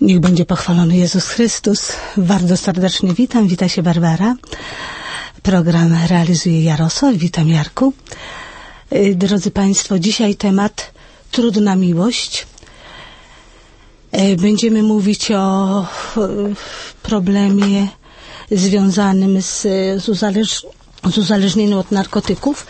Niech będzie pochwalony Jezus Chrystus. Bardzo serdecznie witam. Wita się Barbara. Program realizuje Jarosław. Witam, Jarku. Drodzy Państwo, dzisiaj temat trudna miłość. Będziemy mówić o problemie związanym z uzależnieniem od narkotyków.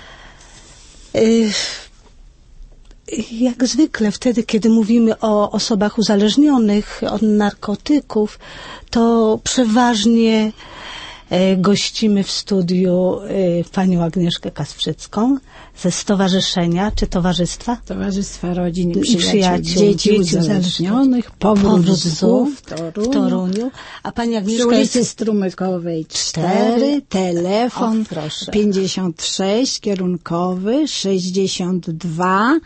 Jak zwykle wtedy, kiedy mówimy o osobach uzależnionych od narkotyków, to przeważnie gościmy w studiu panią Agnieszkę Kasprzycką ze stowarzyszenia czy towarzystwa? Towarzystwa Rodzin i Przyjaciół Dzieci Uzależnionych, Powrót Znów w Toruniu. A pani Agnieszka przy ulicy Strumykowej 4, telefon 56, kierunkowy 62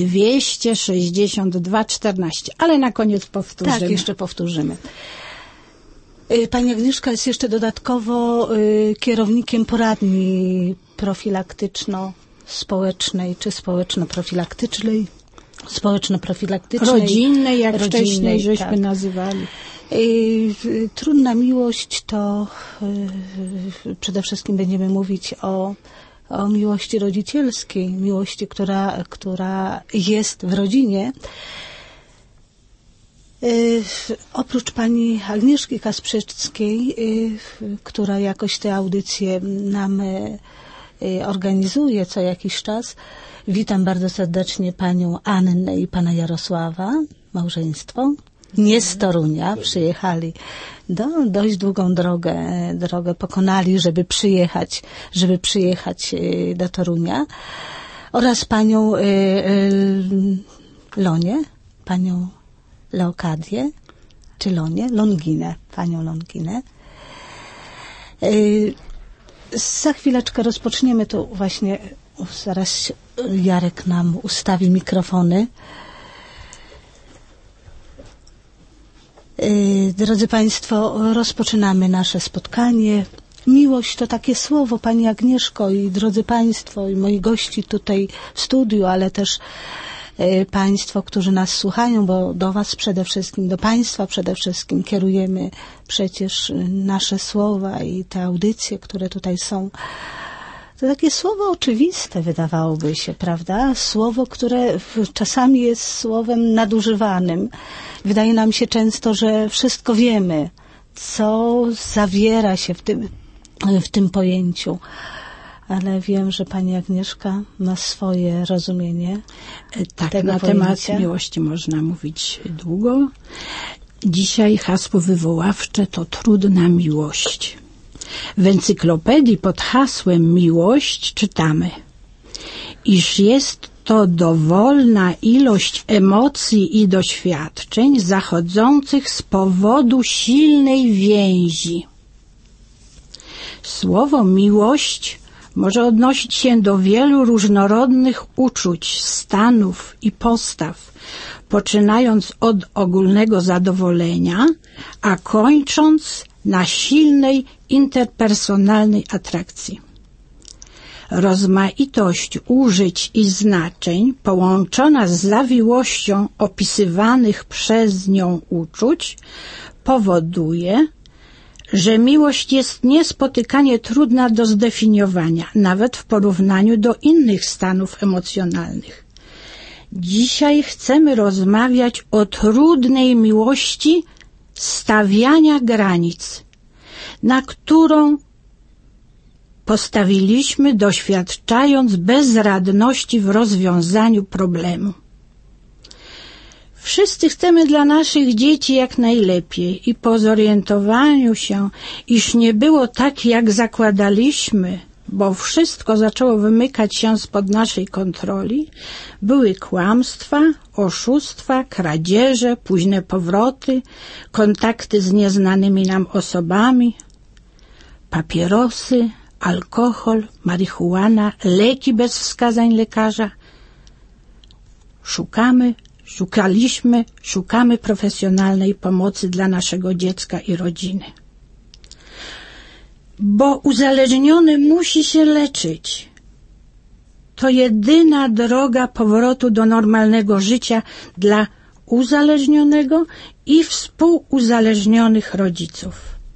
262 14. Ale na koniec powtórzymy. Tak, jeszcze powtórzymy. Pani Agnieszka jest jeszcze dodatkowo kierownikiem poradni profilaktyczno-społecznej czy społeczno-profilaktycznej. Rodzinnej, jak wcześniej żeśmy nazywali. Trudna miłość to przede wszystkim będziemy mówić o miłości rodzicielskiej, miłości, która jest w rodzinie. Oprócz pani Agnieszki Kasprzyckiej, która jakoś te audycje nam organizuje co jakiś czas, witam bardzo serdecznie panią Annę i pana Jarosława, małżeństwo. Nie z Torunia, przyjechali dość długą drogę pokonali, żeby przyjechać do Torunia, oraz panią Lonię, panią Leokadię, czy Longinę, panią Longinę. Za chwileczkę rozpoczniemy, to właśnie zaraz Jarek nam ustawi mikrofony. Drodzy Państwo, rozpoczynamy nasze spotkanie. Miłość to takie słowo, pani Agnieszko i drodzy Państwo, i moi gości tutaj w studiu, ale też Państwo, którzy nas słuchają, bo do Was przede wszystkim, do Państwa przede wszystkim kierujemy przecież nasze słowa i te audycje, które tutaj są. To takie słowo oczywiste, wydawałoby się, prawda? Słowo, które czasami jest słowem nadużywanym. Wydaje nam się często, że wszystko wiemy, co zawiera się w tym pojęciu. Ale wiem, że pani Agnieszka ma swoje rozumienie. Tak, tego na pojęcia. temat miłości można mówić długo. Dzisiaj hasło wywoławcze to trudna miłość. W encyklopedii pod hasłem miłość czytamy, iż jest to dowolna ilość emocji i doświadczeń zachodzących z powodu silnej więzi. Słowo miłość może odnosić się do wielu różnorodnych uczuć, stanów i postaw, poczynając od ogólnego zadowolenia, a kończąc na silnej interpersonalnej atrakcji. Rozmaitość użyć i znaczeń połączona z zawiłością opisywanych przez nią uczuć powoduje, że miłość jest niespotykanie trudna do zdefiniowania, nawet w porównaniu do innych stanów emocjonalnych. Dzisiaj chcemy rozmawiać o trudnej miłości stawiania granic, na którą postawiliśmy, doświadczając bezradności w rozwiązaniu problemu. Wszyscy chcemy dla naszych dzieci jak najlepiej i po zorientowaniu się, iż nie było tak, jak zakładaliśmy, bo wszystko zaczęło wymykać się spod naszej kontroli, były kłamstwa, oszustwa, kradzieże, późne powroty, kontakty z nieznanymi nam osobami, papierosy, alkohol, marihuana, leki bez wskazań lekarza. Szukamy profesjonalnej pomocy dla naszego dziecka i rodziny. Bo uzależniony musi się leczyć. To jedyna droga powrotu do normalnego życia dla uzależnionego i współuzależnionych rodziców.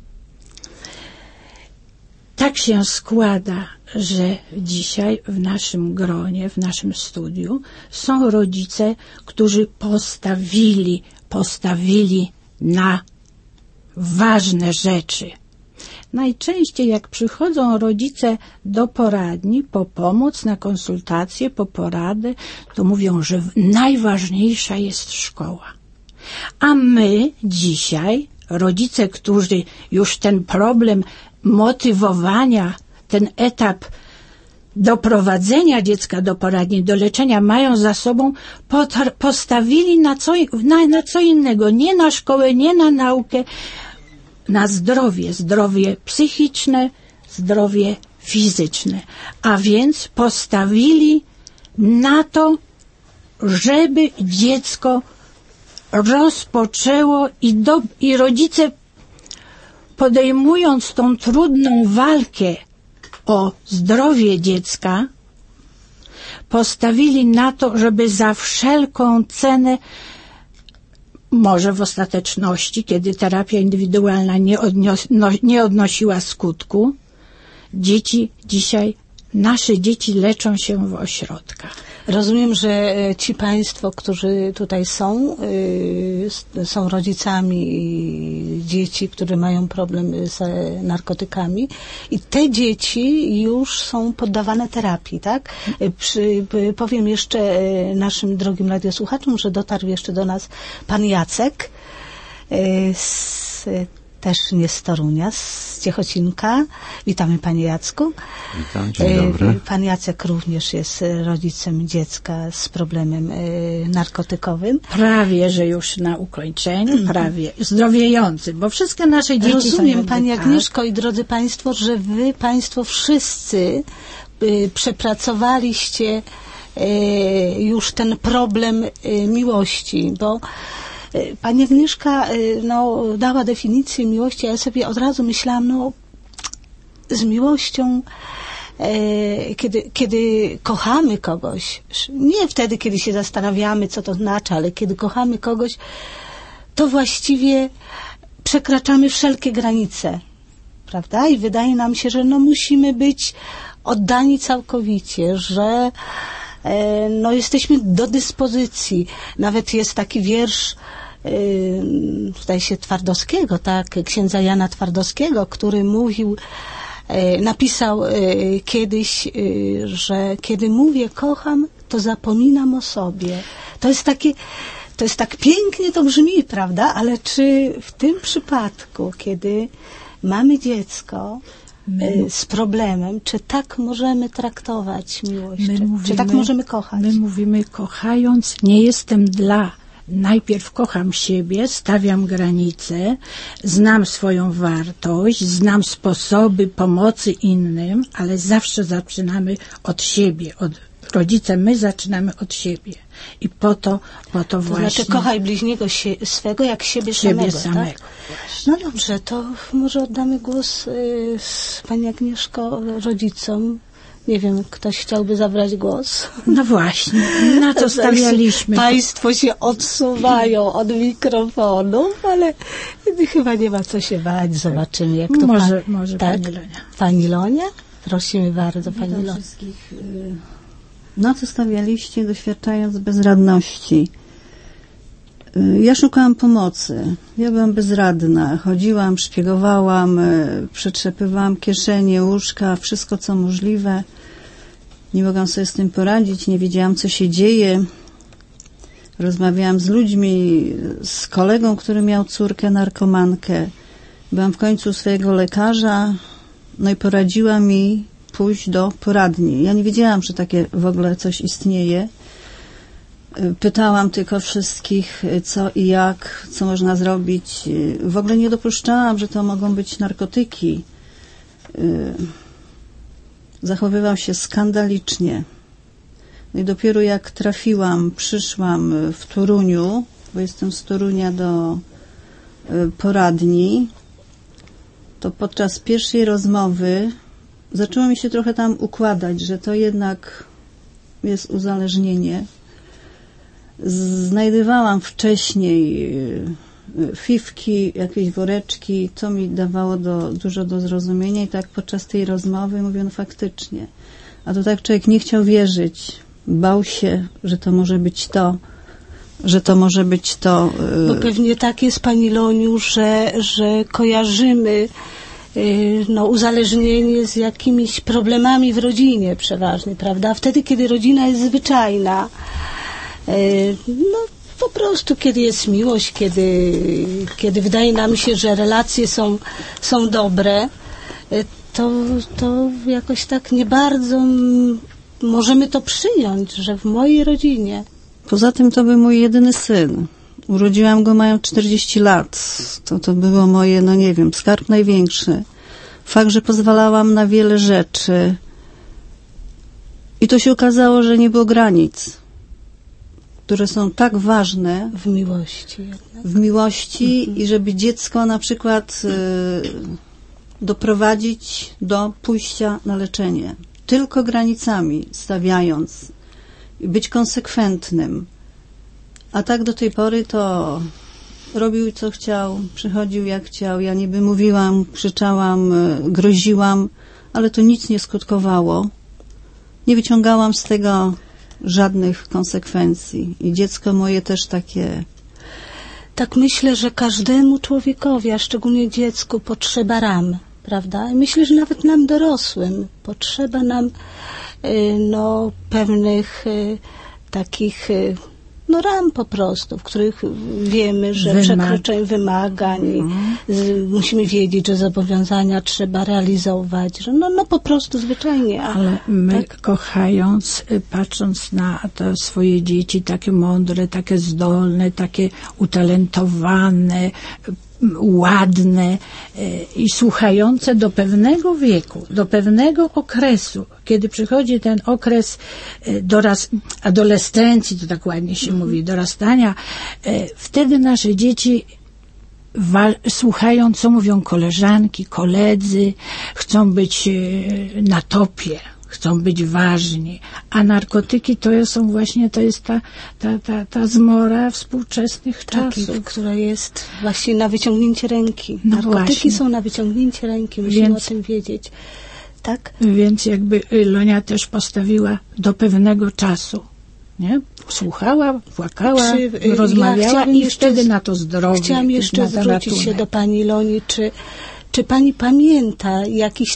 Tak się składa, że dzisiaj w naszym gronie, w naszym studiu są rodzice, którzy postawili na ważne rzeczy. Najczęściej jak przychodzą rodzice do poradni po pomoc, na konsultacje, po poradę, to mówią, że najważniejsza jest szkoła. A my dzisiaj, rodzice, którzy już ten problem motywowania, ten etap doprowadzenia dziecka do poradni, do leczenia mają za sobą, postawili na co innego, nie na szkołę, nie na naukę, na zdrowie psychiczne, zdrowie fizyczne. A więc postawili na to, żeby dziecko rozpoczęło i rodzice, podejmując tą trudną walkę o zdrowie dziecka, postawili na to, żeby za wszelką cenę, może w ostateczności, kiedy terapia indywidualna nie odnosiła skutku, nasze dzieci leczą się w ośrodkach. Rozumiem, że ci państwo, którzy tutaj są rodzicami dzieci, które mają problem z narkotykami i te dzieci już są poddawane terapii, tak? Powiem jeszcze naszym drogim radiosłuchaczom, że dotarł jeszcze do nas pan Jacek, też nie z Torunia, z Ciechocinka. Witamy panie Jacku. Witam, dzień dobry. Pan Jacek również jest rodzicem dziecka z problemem narkotykowym. Prawie, że już na ukończeniu, prawie zdrowiejący, bo wszystkie nasze dzieci Rozumiem, pani Agnieszko i drodzy państwo, że wy państwo wszyscy przepracowaliście już ten problem miłości, bo pani Agnieszka dała definicję miłości, a ja sobie od razu myślałam, z miłością, kiedy kochamy kogoś, nie wtedy, kiedy się zastanawiamy, co to znaczy, ale kiedy kochamy kogoś, to właściwie przekraczamy wszelkie granice, prawda? I wydaje nam się, że musimy być oddani całkowicie, że jesteśmy do dyspozycji. Nawet jest taki wiersz, zdaje się Twardowskiego, tak, księdza Jana Twardowskiego, który napisał kiedyś, że kiedy mówię kocham, to zapominam o sobie. To jest tak pięknie to brzmi, prawda? Ale czy w tym przypadku, kiedy mamy dziecko z problemem, czy tak możemy traktować miłość? Czy tak możemy kochać? My mówimy, kochając, nie jestem najpierw kocham siebie, stawiam granice, znam swoją wartość, znam sposoby pomocy innym, ale zawsze zaczynamy od siebie, rodzice, my zaczynamy od siebie. I po to właśnie... Znaczy kochaj bliźniego swego jak siebie samego. Tak? No dobrze, to może oddamy głos pani Agnieszko rodzicom. Nie wiem, ktoś chciałby zabrać głos? No właśnie, na to stawialiśmy. Państwo się odsuwają od mikrofonów, ale chyba nie ma co się bać. Zobaczymy, jak to może tak? pani Lonia. Pani Lonia? Prosimy bardzo, pani Lonia. Wszystkich, na co stawialiście, doświadczając bezradności? Ja szukałam pomocy. Ja byłam bezradna. Chodziłam, szpiegowałam, przetrzepywałam kieszenie, łóżka, wszystko co możliwe. Nie mogłam sobie z tym poradzić, nie wiedziałam co się dzieje. Rozmawiałam z ludźmi, z kolegą, który miał córkę narkomankę. Byłam w końcu u swojego lekarza, i poradziła mi pójść do poradni. Ja nie wiedziałam, że takie w ogóle coś istnieje. Pytałam tylko wszystkich, co i jak, co można zrobić. W ogóle nie dopuszczałam, że to mogą być narkotyki. Zachowywał się skandalicznie. I dopiero jak przyszłam w Toruniu, bo jestem z Torunia, do poradni, to podczas pierwszej rozmowy zaczęło mi się trochę tam układać, że to jednak jest uzależnienie, Znajdowałam wcześniej fifki, jakieś woreczki, to mi dawało dużo do zrozumienia i tak podczas tej rozmowy mówię, no faktycznie. A to tak człowiek nie chciał wierzyć, bał się, że to może być to, Bo pewnie tak jest, Pani Loniu, że kojarzymy uzależnienie z jakimiś problemami w rodzinie przeważnie, prawda? Wtedy, kiedy rodzina jest zwyczajna, po prostu kiedy jest miłość, kiedy wydaje nam się, że relacje są dobre, to jakoś tak nie bardzo możemy to przyjąć, że w mojej rodzinie. Poza tym to był mój jedyny syn. Urodziłam go mając 40 lat. To było moje, skarb największy. Fakt, że pozwalałam na wiele rzeczy. I to się okazało, że nie było granic, które są tak ważne w miłości jednak. W miłości i żeby dziecko na przykład doprowadzić do pójścia na leczenie. Tylko granicami stawiając i być konsekwentnym. A tak do tej pory to robił co chciał, przychodził jak chciał. Ja niby mówiłam, krzyczałam, groziłam, ale to nic nie skutkowało. Nie wyciągałam z tego żadnych konsekwencji. I dziecko moje też takie. Tak myślę, że każdemu człowiekowi, a szczególnie dziecku, potrzeba ram, prawda? I myślę, że nawet nam dorosłym potrzeba nam pewnych takich ram po prostu, w których wiemy, że przekroczeń wymagań, musimy wiedzieć, że zobowiązania trzeba realizować, że po prostu zwyczajnie. Ale my kochając, patrząc na to swoje dzieci, takie mądre, takie zdolne, takie utalentowane, ładne i słuchające do pewnego wieku, do pewnego okresu, kiedy przychodzi ten okres adolescencji, to tak ładnie się mówi, dorastania, wtedy nasze dzieci słuchają, co mówią koleżanki, koledzy, chcą być na topie, chcą być ważni, a narkotyki to jest ta zmora współczesnych czasów. Która jest właśnie na wyciągnięcie ręki. Narkotyki są na wyciągnięcie ręki, musimy o tym wiedzieć. Tak? Więc jakby Lonia też postawiła do pewnego czasu, nie? Słuchała, płakała, rozmawiała i wtedy na to zdrowie. Chciałam jeszcze zwrócić się do Pani Loni, czy Pani pamięta jakiś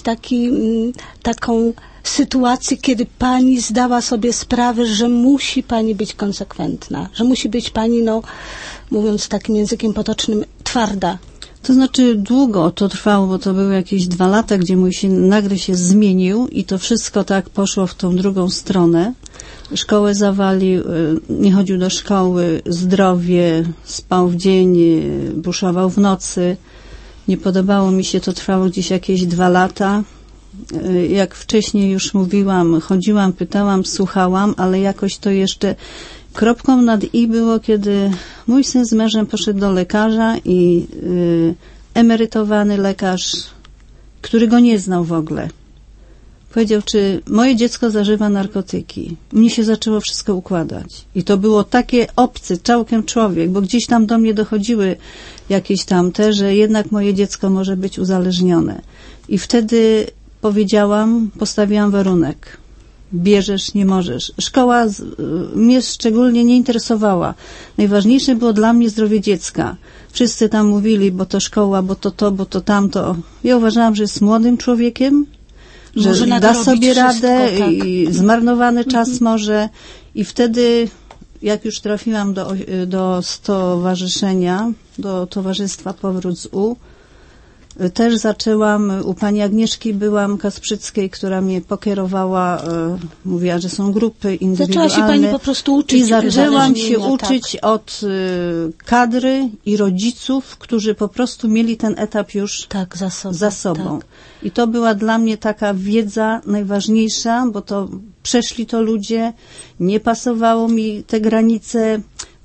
taką sytuację, kiedy Pani zdała sobie sprawę, że musi Pani być konsekwentna, że musi być Pani, mówiąc takim językiem potocznym, twarda. To znaczy długo to trwało, bo to były jakieś 2 lata, gdzie mój syn nagle się zmienił i to wszystko tak poszło w tą drugą stronę. Szkołę zawalił, nie chodził do szkoły, zdrowie, spał w dzień, buszował w nocy. Nie podobało mi się, to trwało gdzieś jakieś 2 lata. Jak wcześniej już mówiłam, chodziłam, pytałam, słuchałam, ale jakoś to jeszcze kropką nad i było, kiedy mój syn z mężem poszedł do lekarza i emerytowany lekarz, który go nie znał w ogóle, powiedział, czy moje dziecko zażywa narkotyki. Mnie się zaczęło wszystko układać. I to było takie obcy, całkiem człowiek, bo gdzieś tam do mnie dochodziły jakieś tamte, że jednak moje dziecko może być uzależnione. I wtedy postawiłam warunek. Bierzesz, nie możesz. Szkoła mnie szczególnie nie interesowała. Najważniejsze było dla mnie zdrowie dziecka. Wszyscy tam mówili, bo to szkoła, bo to tamto. Ja uważałam, że jest młodym człowiekiem, że da sobie radę wszystko, tak. I zmarnowany czas może. I wtedy, jak już trafiłam do stowarzyszenia, do Towarzystwa Powrót z U, też zaczęłam, u pani Agnieszki byłam Kasprzyckiej, która mnie pokierowała, mówiła, że są grupy indywidualne. Zaczęła się pani po prostu uczyć. I zaczęłam się uczyć od kadry i rodziców, którzy po prostu mieli ten etap już za sobą. Tak. I to była dla mnie taka wiedza najważniejsza, bo to przeszli to ludzie, nie pasowało mi te granice.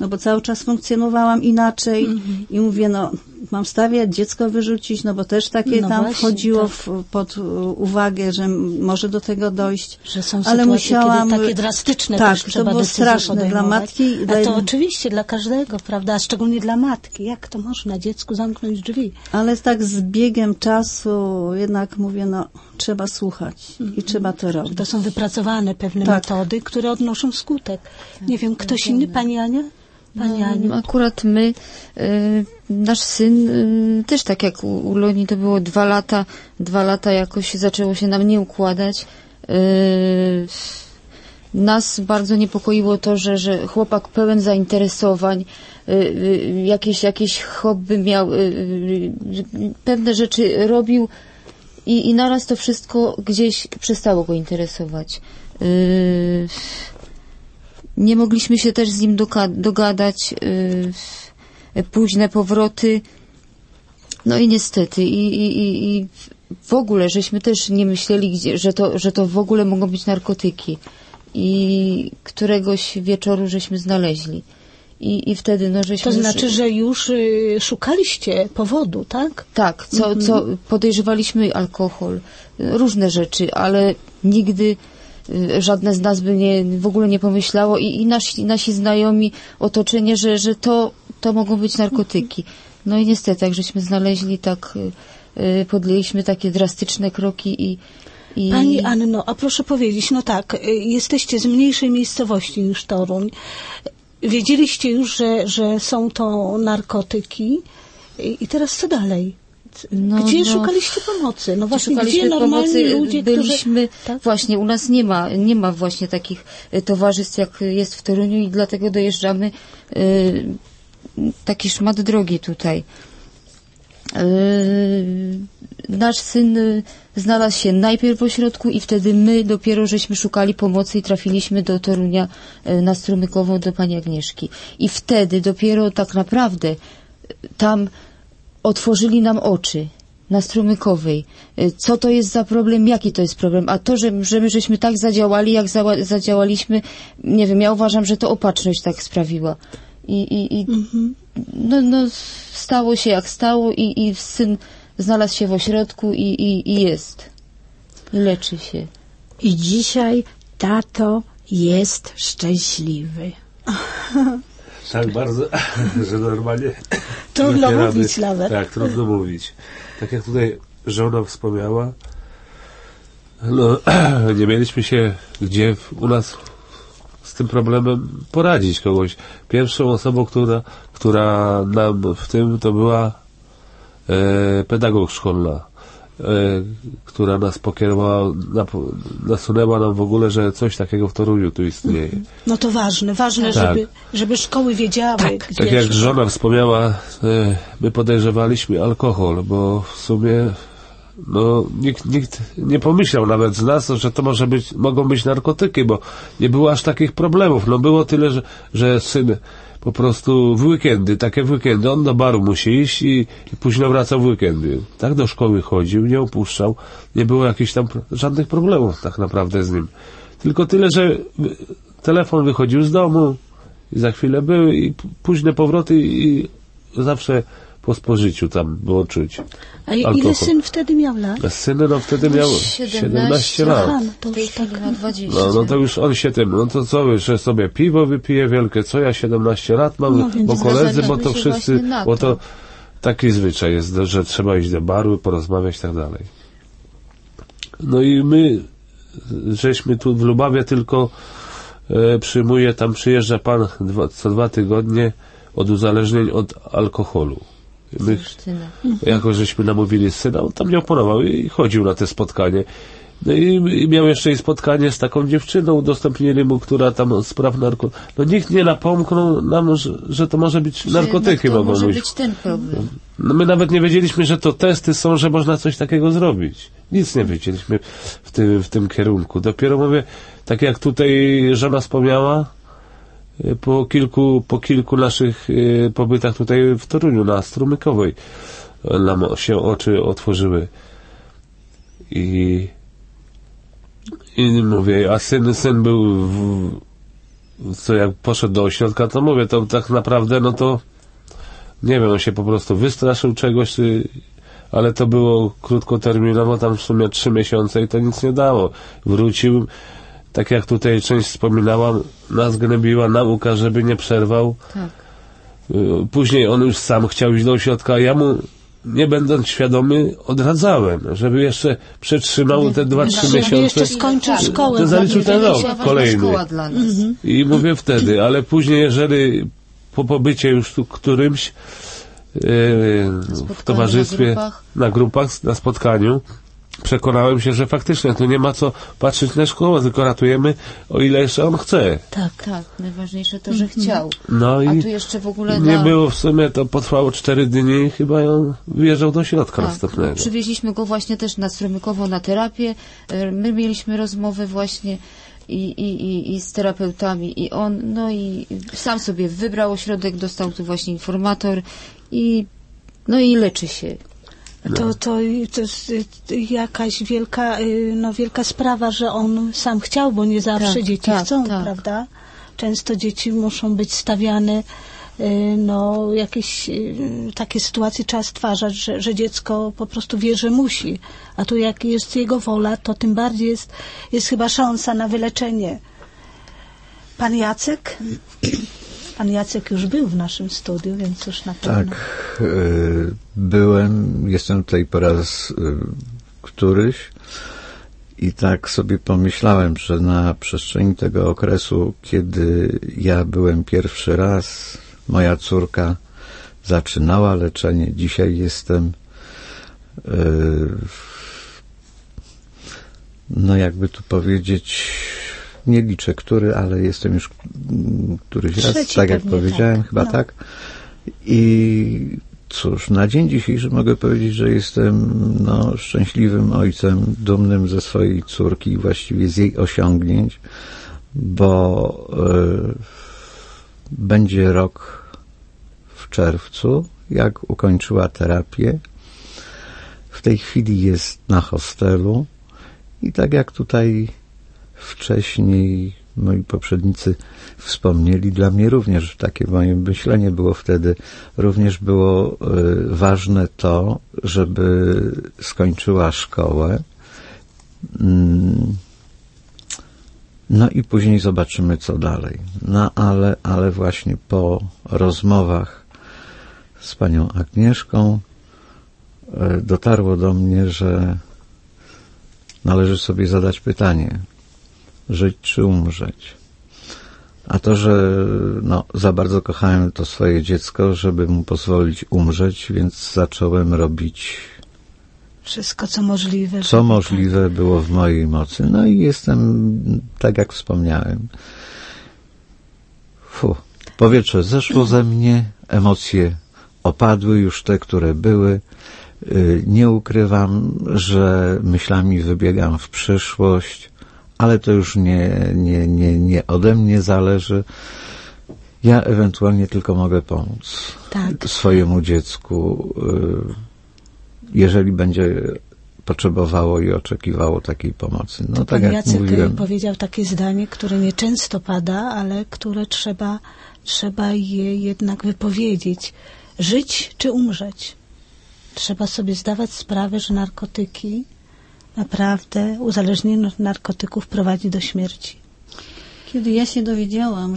no bo cały czas funkcjonowałam inaczej i mówię, no mam stawiać, dziecko wyrzucić, no bo też takie No tam właśnie, wchodziło tak. pod uwagę, że może do tego dojść. Że są ale sytuacje, musiałam, kiedy takie drastyczne tak, też to trzeba było decyzje straszne dla podejmować. matki. A to oczywiście dla każdego, prawda? A szczególnie dla matki. Jak to można dziecku zamknąć drzwi? Ale tak z biegiem czasu jednak mówię, no trzeba słuchać i trzeba to robić. To są wypracowane pewne Tak. metody, które odnoszą skutek. Nie wiem, ktoś inny? Pani Ania? Pani Aniu? Akurat my, nasz syn też tak jak u Loni to było 2 lata. 2 lata jakoś zaczęło się nam nie układać. Nas bardzo niepokoiło to, że chłopak pełen zainteresowań, jakieś hobby miał, pewne rzeczy robił i naraz to wszystko gdzieś przestało go interesować. Nie mogliśmy się też z nim dogadać, późne powroty. No i niestety i w ogóle żeśmy też nie myśleli, że to w ogóle mogą być narkotyki. I któregoś wieczoru żeśmy znaleźli. I wtedy no żeśmy... To znaczy, że już szukaliście powodu, tak? Tak, co podejrzewaliśmy alkohol, różne rzeczy, ale nigdy żadne z nas by w ogóle nie pomyślało i nasi znajomi, otoczenie, że to mogą być narkotyki. No i niestety, jak żeśmy znaleźli, tak podjęliśmy takie drastyczne kroki i... Pani Anno, a proszę powiedzieć, no tak, jesteście z mniejszej miejscowości niż Toruń. Wiedzieliście już, że są to narkotyki i teraz co dalej? Gdzie szukaliście pomocy? No właśnie, gdzie normalni ludzie, byliśmy, tak? Właśnie, u nas nie ma właśnie takich towarzystw, jak jest w Toruniu i dlatego dojeżdżamy taki szmat drogi tutaj. Nasz syn znalazł się najpierw w ośrodku i wtedy my dopiero żeśmy szukali pomocy i trafiliśmy do Torunia na Strumykową do pani Agnieszki. I wtedy dopiero tak naprawdę tam otworzyli nam oczy na Strumykowej. Co to jest za problem, jaki to jest problem. A to, że my żeśmy tak zadziałali, jak zadziałaliśmy, nie wiem, ja uważam, że to opatrzność tak sprawiła. No, stało się jak stało i syn znalazł się w ośrodku i jest. I leczy się. I dzisiaj tato jest szczęśliwy. Tak bardzo, że normalnie... Trudno mówić nawet. Tak, trudno mówić. Tak jak tutaj żona wspomniała, no nie mieliśmy się gdzie u nas z tym problemem poradzić kogoś. Pierwszą osobą, która nam w tym to była pedagog szkolna, która nas pokierowała, nasunęła nam w ogóle, że coś takiego w Toruniu tu istnieje. No to ważne, tak. żeby szkoły wiedziały. Tak. Tak jak żona wspomniała, my podejrzewaliśmy alkohol, bo w sumie no, nikt nie pomyślał nawet z nas, że to mogą być narkotyki, bo nie było aż takich problemów. No było tyle, że syn po prostu w weekendy, on do baru musi iść i późno wracał w weekendy. Tak do szkoły chodził, nie opuszczał, nie było jakichś tam żadnych problemów tak naprawdę z nim. Tylko tyle, że telefon wychodził z domu i za chwilę były i późne powroty i zawsze po spożyciu tam było czuć. A ile syn wtedy miał lat? Syn no wtedy miał 17 lat. Aha, no to już tak. 20. No to już on się tym, no to co wy, że sobie piwo wypije wielkie, co ja 17 lat mam, No więc bo koledzy, bo to się wszyscy, właśnie na bo to taki zwyczaj jest, że trzeba iść do baru, porozmawiać i tak dalej. No i my, żeśmy tu w Lubawie tylko przyjeżdża pan co 2 tygodnie od uzależnień od alkoholu. My, jako żeśmy namówili syna, on tam nie oponował i chodził na te spotkanie. No i miał jeszcze i spotkanie z taką dziewczyną, udostępnili mu, która tam spraw no nikt nie napomknął nam, że to może być narkotyki to mogą może być. być ten problem. No my nawet nie wiedzieliśmy, że to testy są, że można coś takiego zrobić. Nic nie wiedzieliśmy w tym kierunku. Dopiero mówię, tak jak tutaj żona wspomniała, po kilku naszych pobytach tutaj w Toruniu, na Strumykowej, nam się oczy otworzyły. I mówię, a syn był co jak poszedł do ośrodka, to mówię, to tak naprawdę, no to nie wiem, on się po prostu wystraszył czegoś, ale to było krótkoterminowo, tam w sumie 3 miesiące i to nic nie dało. Wrócił, tak jak tutaj część wspominałam, nas gnębiła nauka, żeby nie przerwał. Tak. Później on już sam chciał iść do ośrodka, a ja mu, nie będąc świadomy, odradzałem, żeby jeszcze przetrzymał te 2-3 miesiące. jeszcze skończył szkołę. To zaliczył ten rok kolejny. Szkoła dla nas. I mówię wtedy, ale później, jeżeli po pobycie już tu którymś w towarzystwie, na grupach, na spotkaniu, przekonałem się, że faktycznie tu nie ma co patrzeć na szkołę, tylko ratujemy, o ile jeszcze on chce. Tak, najważniejsze to, że chciał. No i a tu jeszcze w ogóle nie było w sumie, to potrwało 4 dni i chyba on wyjeżdżał do środka następnego. Przywieźliśmy go właśnie też na Strumykowo na terapię. My mieliśmy rozmowę właśnie i z terapeutami i on, no i sam sobie wybrał ośrodek, dostał tu właśnie informator i leczy się. To jest jakaś wielka sprawa, że on sam chciał, bo nie zawsze dzieci chcą, prawda? Często dzieci muszą być stawiane, jakieś takie sytuacje trzeba stwarzać, że dziecko po prostu wie, że musi. A tu jak jest jego wola, to tym bardziej jest chyba szansa na wyleczenie. Pan Jacek? Pan Jacek już był w naszym studiu, więc już na pewno. Tak, byłem, jestem tutaj po raz któryś i tak sobie pomyślałem, że na przestrzeni tego okresu, kiedy ja byłem pierwszy raz, moja córka zaczynała leczenie, dzisiaj jestem jakby tu powiedzieć, nie liczę który, ale jestem już któryś raz, tak jak powiedziałem, chyba tak. I cóż, na dzień dzisiejszy mogę powiedzieć, że jestem szczęśliwym ojcem, dumnym ze swojej córki i właściwie z jej osiągnięć, bo będzie rok w czerwcu, jak ukończyła terapię. W tej chwili jest na hostelu i tak jak tutaj wcześniej moi poprzednicy wspomnieli, dla mnie również takie moje myślenie było wtedy, również było ważne to, żeby skończyła szkołę. No i później zobaczymy, co dalej. Ale właśnie po rozmowach z panią Agnieszką dotarło do mnie, że należy sobie zadać pytanie, żyć czy umrzeć. A to, że za bardzo kochałem to swoje dziecko, żeby mu pozwolić umrzeć, więc zacząłem robić wszystko, co możliwe. Co możliwe było w mojej mocy. No i jestem, tak jak wspomniałem. Powietrze zeszło ze mnie, emocje opadły już te, które były. Nie ukrywam, że myślami wybiegam w przyszłość, ale to już nie ode mnie zależy. Ja ewentualnie tylko mogę pomóc swojemu dziecku, jeżeli będzie potrzebowało i oczekiwało takiej pomocy. No, tak jak Jacek mówiłem, powiedział takie zdanie, które nie często pada, ale które trzeba je jednak wypowiedzieć. Żyć czy umrzeć? Trzeba sobie zdawać sprawę, że narkotyki, naprawdę uzależnienie od narkotyków prowadzi do śmierci. Kiedy ja się dowiedziałam,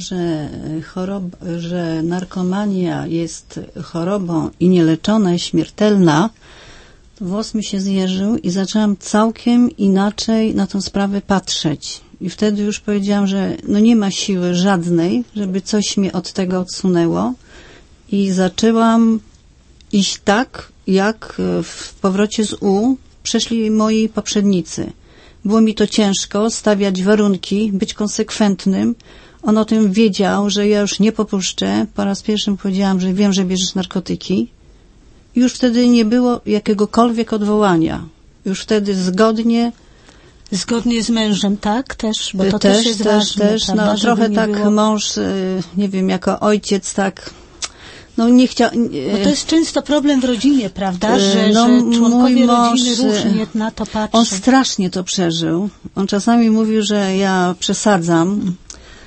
że narkomania jest chorobą i nieleczona, i śmiertelna, to włos mi się zjeżył i zaczęłam całkiem inaczej na tę sprawę patrzeć. I wtedy już powiedziałam, że nie ma siły żadnej, żeby coś mnie od tego odsunęło. I zaczęłam iść tak, jak w powrocie z przeszli moi poprzednicy. Było mi to ciężko, stawiać warunki, być konsekwentnym. On o tym wiedział, że ja już nie popuszczę. Po raz pierwszy powiedziałam, że wiem, że bierzesz narkotyki. I już wtedy nie było jakiegokolwiek odwołania. Już wtedy zgodnie z mężem, tak? Też, bo to też jest ważne. Prawda, trochę tak było... mąż, nie wiem, jako ojciec tak... nie chciał... Bo to jest często problem w rodzinie, prawda? Że członkowie rodziny różnie na to patrzą. On strasznie to przeżył. On czasami mówił, że ja przesadzam.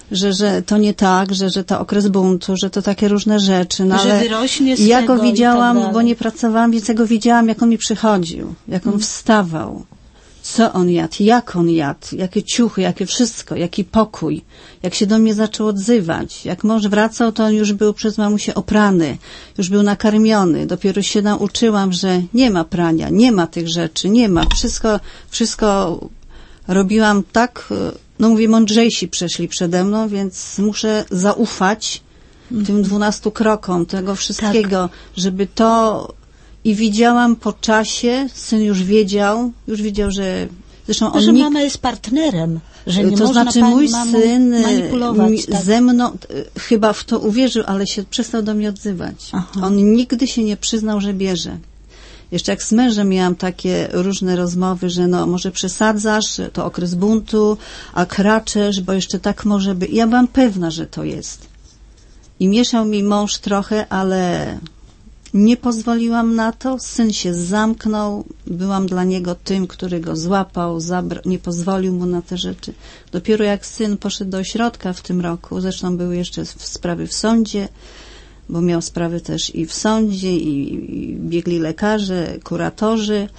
że to nie tak, że to okres buntu, że to takie różne rzeczy. No, że ale wyrośnie z ja tego go widziałam, i tak bo nie pracowałam, więc ja go widziałam, jak on mi przychodził, jak on wstawał, co on jadł, jak on jadł, jakie ciuchy, jakie wszystko, jaki pokój, jak się do mnie zaczął odzywać. Jak mąż wracał, to on już był przez mamusię oprany, już był nakarmiony. Dopiero się nauczyłam, że nie ma prania, nie ma tych rzeczy, nie ma. Wszystko robiłam tak, no mówię, mądrzejsi przeszli przede mną, więc muszę zaufać tym 12 krokom, tego wszystkiego, żeby to... I widziałam po czasie, syn już wiedział, że zresztą on że mama jest partnerem, że nie to można znaczy mój syn manipulować. Tak. ze mną chyba w to uwierzył, ale się przestał do mnie odzywać. Aha. On nigdy się nie przyznał, że bierze. Jeszcze jak z mężem miałam takie różne rozmowy, że no może przesadzasz, że to okres buntu, a kraczesz, bo jeszcze tak może być. Ja byłam pewna, że to jest. I mieszał mi mąż trochę, ale nie pozwoliłam na to. Syn się zamknął. Byłam dla niego tym, który go złapał, nie pozwolił mu na te rzeczy. Dopiero jak syn poszedł do ośrodka w tym roku, zresztą były jeszcze sprawy w sądzie, bo miał sprawy też i w sądzie, i biegli lekarze, kuratorzy,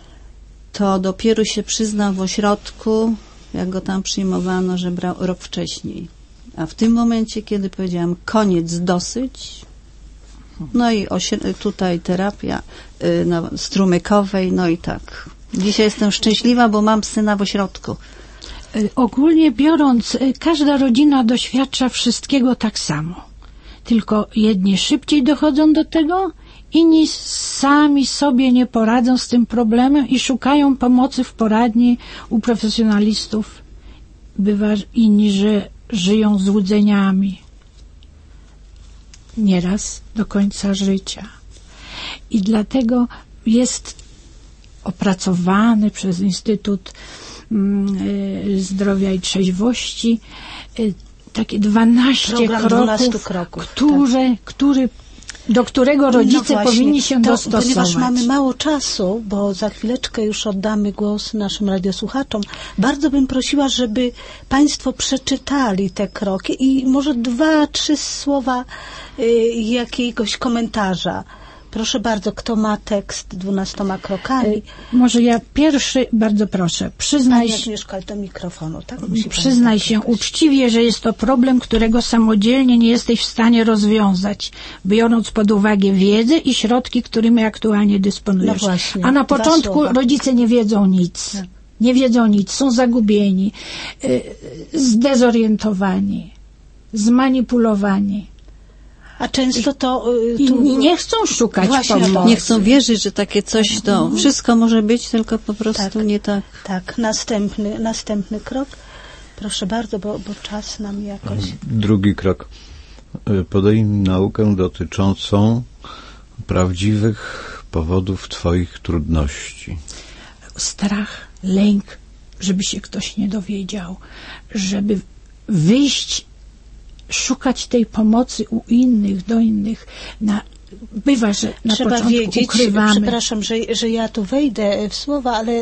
to dopiero się przyznał w ośrodku, jak go tam przyjmowano, że brał rok wcześniej. A w tym momencie, kiedy powiedziałam koniec, dosyć, no i tutaj terapia na strumykowej, no i tak. Dzisiaj jestem szczęśliwa, bo mam syna w ośrodku. Ogólnie biorąc, każda rodzina doświadcza wszystkiego tak samo. Tylko jedni szybciej dochodzą do tego, inni sami sobie nie poradzą z tym problemem i szukają pomocy w poradni u profesjonalistów. Bywa inni, że żyją złudzeniami. Nieraz do końca życia. I dlatego jest opracowany przez Instytut Zdrowia i Trzeźwości takie 12 kroków, do którego rodzice powinni się dostosować. Ponieważ mamy mało czasu, bo za chwileczkę już oddamy głos naszym radiosłuchaczom, bardzo bym prosiła, żeby Państwo przeczytali te kroki i może 2-3 słowa jakiegoś komentarza. Proszę bardzo, kto ma tekst 12 krokami? Może ja pierwszy, bardzo proszę. Pani Agnieszka, do mikrofonu, tak? Przyznaj się uczciwie, że jest to problem, którego samodzielnie nie jesteś w stanie rozwiązać, biorąc pod uwagę wiedzę i środki, którymi aktualnie dysponujesz. No właśnie, a na początku rodzice nie wiedzą nic. Tak. Nie wiedzą nic, są zagubieni, zdezorientowani, zmanipulowani. A często to... I nie chcą szukać pomocy. Nie chcą wierzyć, że takie coś to wszystko może być, tylko po prostu nie tak. Tak, następny krok. Proszę bardzo, bo czas nam jakoś... Drugi krok. Podejmij naukę dotyczącą prawdziwych powodów Twoich trudności. Strach, lęk, żeby się ktoś nie dowiedział, żeby wyjść, szukać tej pomocy u innych, do innych. Bywa, że na trzeba początku wiedzieć, ukrywamy. przepraszam, że ja tu wejdę w słowa, ale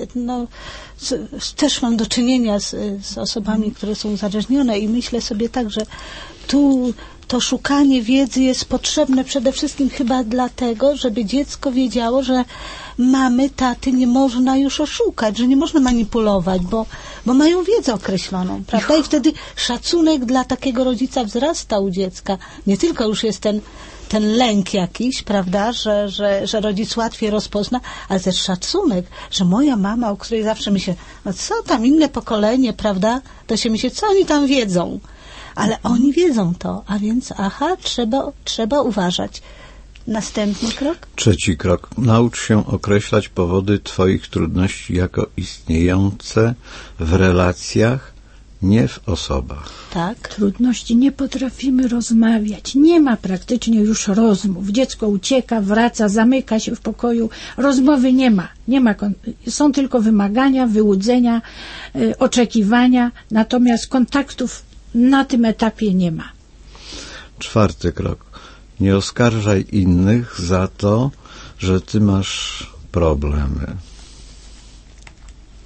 też mam do czynienia z osobami, które są uzależnione i myślę sobie tak, że tu to szukanie wiedzy jest potrzebne przede wszystkim chyba dlatego, żeby dziecko wiedziało, że mamy, taty nie można już oszukać, że nie można manipulować, bo mają wiedzę określoną, prawda? I wtedy szacunek dla takiego rodzica wzrasta u dziecka. Nie tylko już jest ten lęk jakiś, prawda, że rodzic łatwiej rozpozna, ale też szacunek, że moja mama, o której zawsze myślę, no co tam inne pokolenie, prawda, to się myśli, co oni tam wiedzą. Ale oni wiedzą to, a więc trzeba uważać. Następny krok? Trzeci krok. Naucz się określać powody Twoich trudności jako istniejące w relacjach, nie w osobach. Tak. Trudności, nie potrafimy rozmawiać. Nie ma praktycznie już rozmów. Dziecko ucieka, wraca, zamyka się w pokoju. Rozmowy nie ma. Są tylko wymagania, wyłudzenia, oczekiwania, natomiast kontaktów na tym etapie nie ma. Czwarty krok. Nie oskarżaj innych za to, że Ty masz problemy.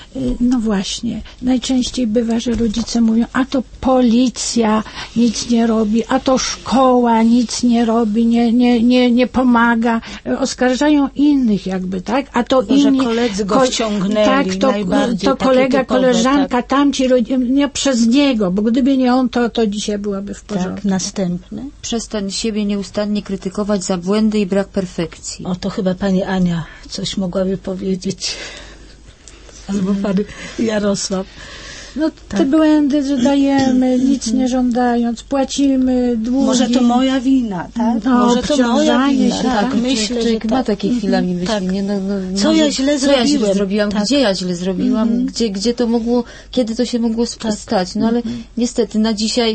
No właśnie, najczęściej bywa, że rodzice mówią, a to policja nic nie robi, a to szkoła nic nie robi, nie pomaga. Oskarżają innych jakby, tak? A to Bo inni... że koledzy go wciągnęli tak, najbardziej. To kolega, typowe, koleżanka, tak. tamci, nie przez niego, bo gdyby nie on, to dzisiaj byłaby w porządku. Tak, następny. Przestań siebie nieustannie krytykować za błędy i brak perfekcji. O, to chyba pani Ania coś mogłaby powiedzieć. Albo pan Jarosław. No te błędy, że dajemy, nic nie żądając, płacimy długi. Może to moja wina, tak? No, Może to moja obciążanie wina. się, Tak, tak. myślę, że Człowiek ma tak. takie chwilami, myśli, tak. nie? Co ja źle co ja źle zrobiłem? zrobiłam, Tak. gdzie ja źle zrobiłam, gdzie to mogło, kiedy to się mogło stać. No ale niestety na dzisiaj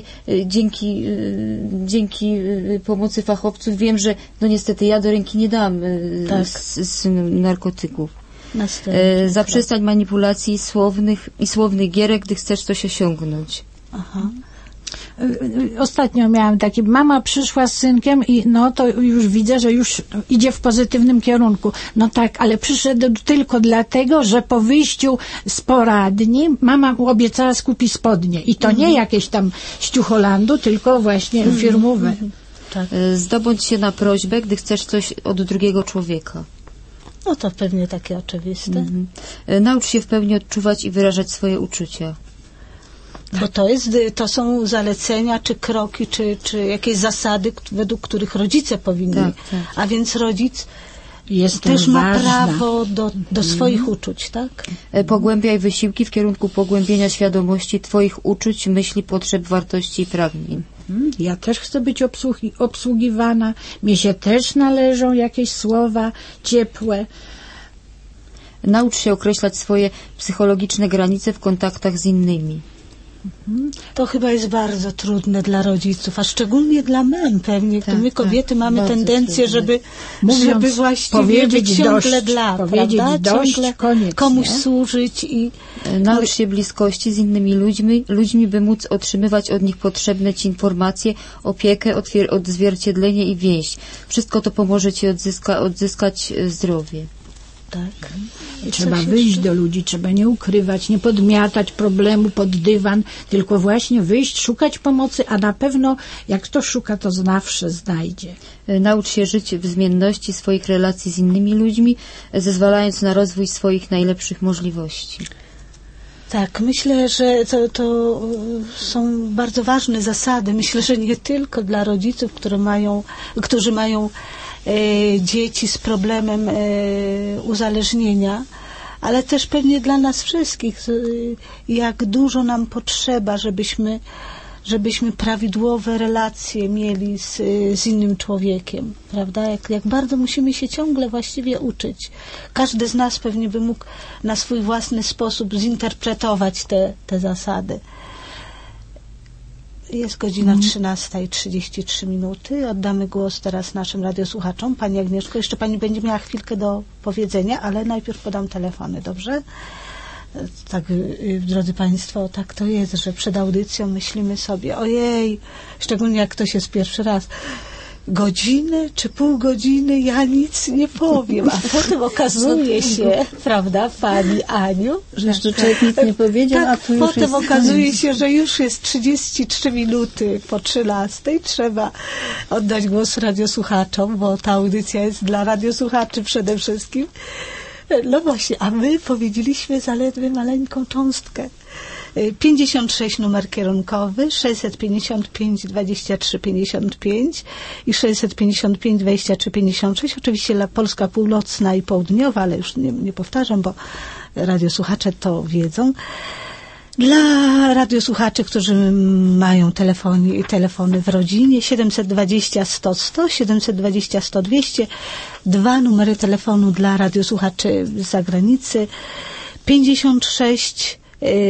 dzięki pomocy fachowców wiem, że no niestety ja do ręki nie dam z narkotyków. Zaprzestań manipulacji słownych gierek, gdy chcesz coś osiągnąć. Aha. Ostatnio miałam taki, mama przyszła z synkiem i no to już widzę, że już idzie w pozytywnym kierunku. No tak, ale przyszedł tylko dlatego, że po wyjściu z poradni mama obiecała skupić spodnie. I to nie jakieś tam z Ciucholandu, tylko właśnie firmowe. Tak. Zdobądź się na prośbę, gdy chcesz coś od drugiego człowieka. No to pewnie takie oczywiste. Naucz się w pełni odczuwać i wyrażać swoje uczucia. Bo to są zalecenia, czy kroki, czy jakieś zasady, według których rodzice powinni. Tak. A więc rodzic Jest też ma ważna. prawo do swoich uczuć, tak? Pogłębiaj wysiłki w kierunku pogłębienia świadomości twoich uczuć, myśli, potrzeb, wartości i pragnień. Ja też chcę być obsługiwana. Mnie się też należą jakieś słowa ciepłe. Naucz się określać swoje psychologiczne granice w kontaktach z innymi. To chyba jest bardzo trudne dla rodziców, a szczególnie dla mam pewnie. Tak, My kobiety mamy bardzo tendencję, trudne. żeby właściwie być ciągle dla, powiedzieć prawda? dość, Ciągle koniecznie. komuś służyć i Naucz się bliskości z innymi ludźmi, by móc otrzymywać od nich potrzebne ci informacje, opiekę, odzwierciedlenie i więź. Wszystko to pomoże ci odzyskać zdrowie. tak. Trzeba Coś wyjść jeszcze? do ludzi, trzeba nie ukrywać, nie podmiatać problemu pod dywan, tylko właśnie wyjść, szukać pomocy, a na pewno jak kto szuka, to zawsze znajdzie. Naucz się żyć w zmienności swoich relacji z innymi ludźmi, zezwalając na rozwój swoich najlepszych możliwości. Tak, myślę, że to są bardzo ważne zasady. Myślę, że nie tylko dla rodziców, którzy mają dzieci z problemem uzależnienia, ale też pewnie dla nas wszystkich, jak dużo nam potrzeba, żebyśmy prawidłowe relacje mieli z innym człowiekiem, prawda? Jak bardzo musimy się ciągle właściwie uczyć. Każdy z nas pewnie by mógł na swój własny sposób zinterpretować te zasady. Jest godzina 13:33. Oddamy głos teraz naszym radiosłuchaczom. Pani Agnieszko, jeszcze pani będzie miała chwilkę do powiedzenia, ale najpierw podam telefony, dobrze? Tak, drodzy Państwo, tak to jest, że przed audycją myślimy sobie, ojej, szczególnie jak ktoś jest pierwszy raz, godzinę czy pół godziny ja nic nie powiem, a potem okazuje się, prawda, Pani Aniu, Że jeszcze człowiek nic nie powiedział, tak, a tu już potem jest okazuje się, że już jest 33 minuty po 13. Trzeba oddać głos radiosłuchaczom, bo ta audycja jest dla radiosłuchaczy przede wszystkim. No właśnie, a my powiedzieliśmy zaledwie maleńką cząstkę. 56 numer kierunkowy, 655 23 55 i 655 23 56. Oczywiście dla Polska Północna i Południowa, ale już nie powtarzam, bo radiosłuchacze to wiedzą. Dla radiosłuchaczy, którzy mają telefony w rodzinie, 720 100 100, 720 100 200, dwa numery telefonu dla radiosłuchaczy z zagranicy, 56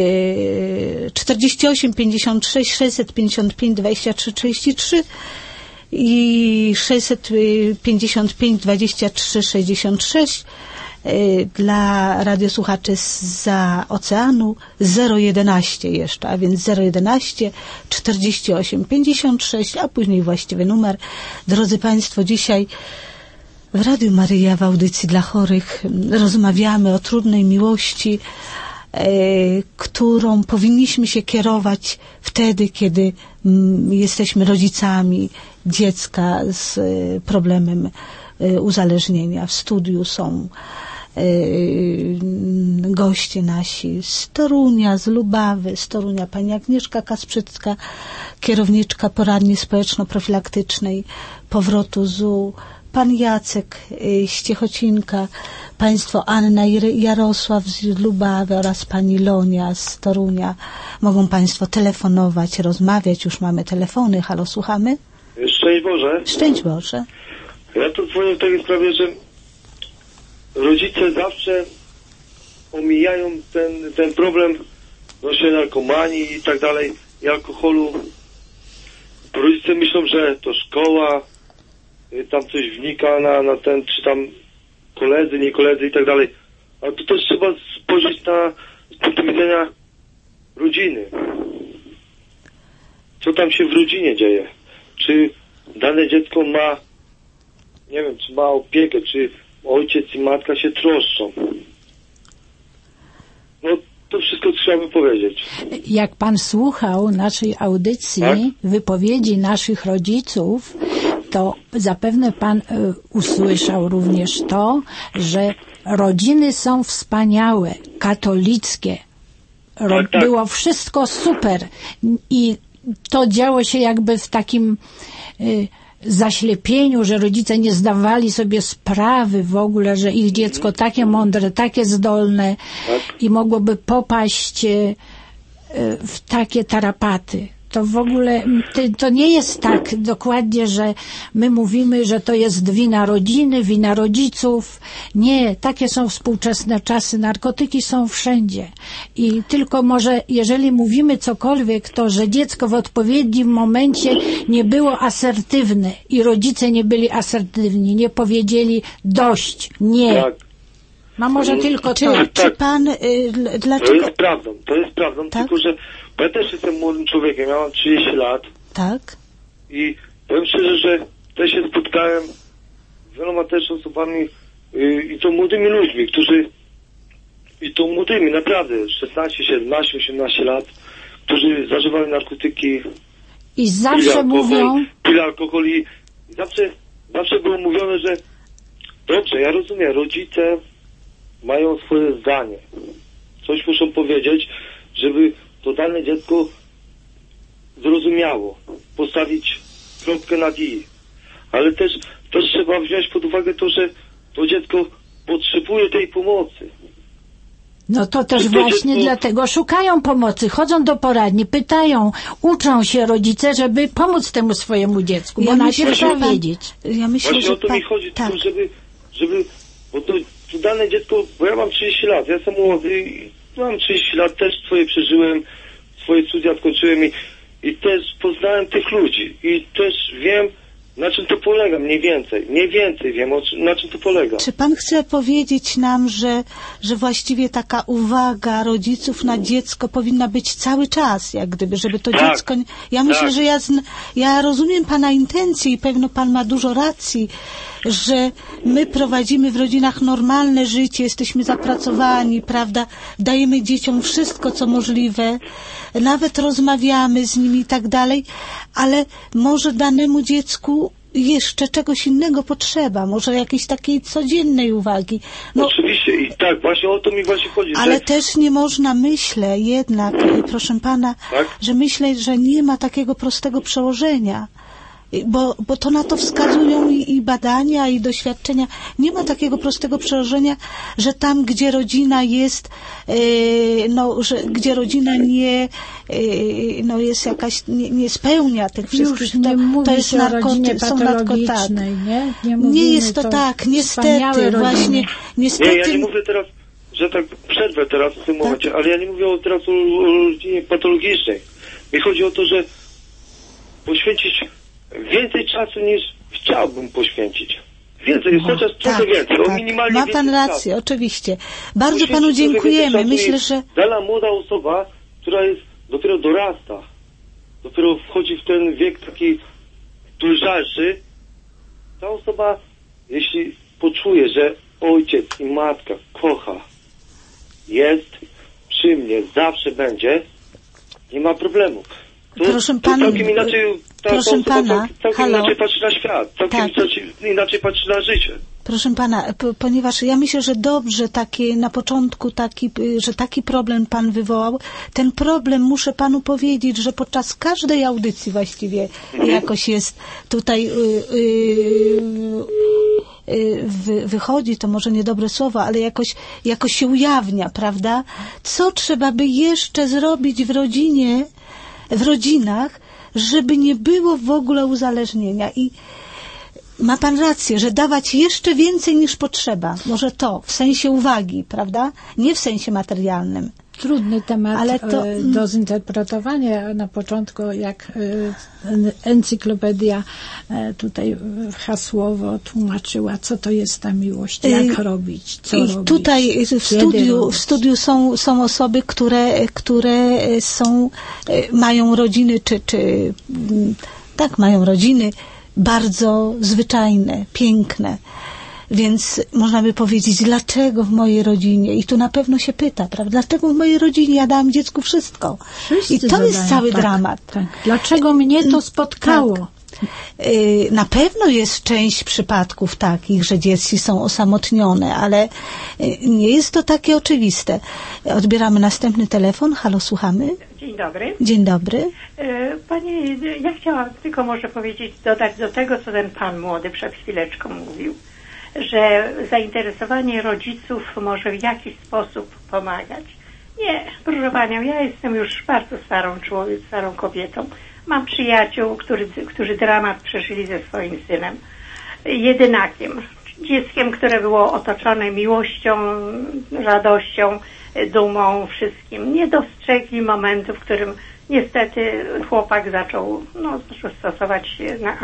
48 56 655 23 33 i 655 23 66. Dla radiosłuchaczy zza oceanu 011 jeszcze, a więc 011 48 56, a później właściwy numer. Drodzy Państwo, dzisiaj w Radiu Maryja w audycji dla chorych rozmawiamy o trudnej miłości którą powinniśmy się kierować wtedy, kiedy jesteśmy rodzicami dziecka z problemem uzależnienia. W studiu są goście nasi z Torunia, z Lubawy, z Torunia pani Agnieszka Kasprzycka, kierowniczka poradni społeczno-profilaktycznej Powrotu ZU, pan Jacek z Ciechocinka, państwo Anna i Jarosław z Lubawy oraz pani Lonia z Torunia. Mogą państwo telefonować, rozmawiać, już mamy telefony. Halo, słuchamy? Szczęść Boże. Szczęść Boże. Ja tu dzwonię w takiej sprawie, że rodzice zawsze omijają ten problem właśnie narkomanii i tak dalej, i alkoholu. Rodzice myślą, że to szkoła tam coś wnika na ten, czy tam koledzy, nie koledzy i tak dalej. Ale to też trzeba spojrzeć z punktu widzenia rodziny. Co tam się w rodzinie dzieje? Czy dane dziecko ma, nie wiem, czy ma opiekę, czy ojciec i matka się troszczą. No, to wszystko trzeba by powiedzieć. Jak pan słuchał naszej audycji, tak? Wypowiedzi naszych rodziców, to zapewne pan usłyszał również to, że rodziny są wspaniałe, katolickie. Tak. Było wszystko super i to działo się jakby w takim zaślepieniu, że rodzice nie zdawali sobie sprawy w ogóle, że ich dziecko takie mądre, takie zdolne i mogłoby popaść w takie tarapaty. To w ogóle, to nie jest tak dokładnie, że my mówimy, że to jest wina rodziny, wina rodziców. Nie, takie są współczesne czasy. Narkotyki są wszędzie. I tylko może, jeżeli mówimy cokolwiek, to, że dziecko w odpowiednim momencie nie było asertywne i rodzice nie byli asertywni, nie powiedzieli dość, nie. Tak. No może tylko to. Czy pan, dlaczego... To jest prawdą, tak? Tylko że ja też jestem młodym człowiekiem, ja mam 30 lat. Tak. I powiem szczerze, że też się spotkałem z wieloma też osobami i to młodymi ludźmi, którzy, i to młodymi, naprawdę, 16, 17, 18 lat, którzy zażywali narkotyki. I zawsze mówią... Pili alkohol i zawsze było mówione, że dobrze, ja rozumiem, rodzice mają swoje zdanie. Coś muszą powiedzieć, żeby to dane dziecko zrozumiało, postawić kropkę nad i. Ale też trzeba wziąć pod uwagę to, że to dziecko potrzebuje tej pomocy. No to też właśnie dlatego szukają pomocy, chodzą do poradni, pytają, uczą się rodzice, żeby pomóc temu swojemu dziecku, bo najpierw trzeba wiedzieć. Ja myślę, właśnie że o to mi chodzi, tak. Tylko żeby bo to dane dziecko, bo ja mam 30 lat, ja jestem młody i mam 30 lat, też swoje przeżyłem, swoje studia skończyłem i też poznałem tych ludzi i też wiem, na czym to polega, mniej więcej wiem, na czym to polega. Czy pan chce powiedzieć nam, że właściwie taka uwaga rodziców na dziecko powinna być cały czas, jak gdyby, żeby to dziecko... Ja myślę, że ja rozumiem pana intencje i pewno pan ma dużo racji, że my prowadzimy w rodzinach normalne życie, jesteśmy zapracowani, prawda, dajemy dzieciom wszystko, co możliwe, nawet rozmawiamy z nimi i tak dalej, ale może danemu dziecku jeszcze czegoś innego potrzeba, może jakiejś takiej codziennej uwagi. No, oczywiście i tak, właśnie o to mi właśnie chodzi. Ale też nie można, myślę jednak, proszę pana, że myślę, że nie ma takiego prostego przełożenia. Bo to na to wskazują i badania, i doświadczenia. Nie ma takiego prostego przełożenia, że tam, gdzie rodzina jest, gdzie rodzina jest jakaś, nie spełnia tych wszystkich, to jest są narkotyki. Nie jest to tak, niestety, właśnie, niestety. Nie, ja nie mówię teraz, że tak przerwę teraz w tym momencie, ale ja nie mówię teraz o rodzinie patologicznej. Mi chodzi o to, że poświęcić więcej czasu niż chciałbym poświęcić. Więcej, chociaż trochę więcej, o minimalnie ma pan rację, czasu. Oczywiście. Bardzo panu dziękujemy. Myślę, że... Dana młoda osoba, która jest, dopiero dorasta, dopiero wchodzi w ten wiek taki dojrzalszy, ta osoba, jeśli poczuje, że ojciec i matka kocha, jest przy mnie zawsze będzie, nie ma problemu. To, Proszę to pana, całkiem inaczej, proszę osoba pana, całkiem halo? inaczej patrzy na świat, całkiem Tak. inaczej patrzy na życie. Proszę pana, ponieważ ja myślę, że dobrze takie na początku że taki problem pan wywołał. Ten problem muszę panu powiedzieć, że podczas każdej audycji właściwie jakoś jest tutaj wychodzi, to może niedobre słowo, ale jakoś się ujawnia, prawda? Co trzeba by jeszcze zrobić w rodzinach, żeby nie było w ogóle uzależnienia. I ma pan rację, że dawać jeszcze więcej niż potrzeba. Może to, w sensie uwagi, prawda? Nie w sensie materialnym. Trudny temat Ale to, do zinterpretowania. Na początku, jak encyklopedia tutaj hasłowo tłumaczyła, co to jest ta miłość, jak robić, co robić. I tutaj w studiu są osoby, które mają rodziny, mają rodziny bardzo zwyczajne, piękne. Więc można by powiedzieć, dlaczego w mojej rodzinie, i tu na pewno się pyta, prawda, dlaczego w mojej rodzinie ja dałam dziecku wszystko. Wszyscy I to zadają, jest cały dramat. Tak. Dlaczego mnie to spotkało? Tak. Na pewno jest część przypadków takich, że dzieci są osamotnione, ale nie jest to takie oczywiste. Odbieramy następny telefon. Halo, słuchamy. Dzień dobry. Dzień dobry. Panie, ja chciałam tylko może dodać do tego, co ten pan młody przed chwileczką mówił, że zainteresowanie rodziców może w jakiś sposób pomagać. Nie, proszę panią, ja jestem już bardzo starą kobietą. Mam przyjaciół, którzy dramat przeżyli ze swoim synem, jedynakiem, dzieckiem, które było otoczone miłością, radością, dumą, wszystkim. Nie dostrzegli momentu, w którym niestety chłopak zaczął stosować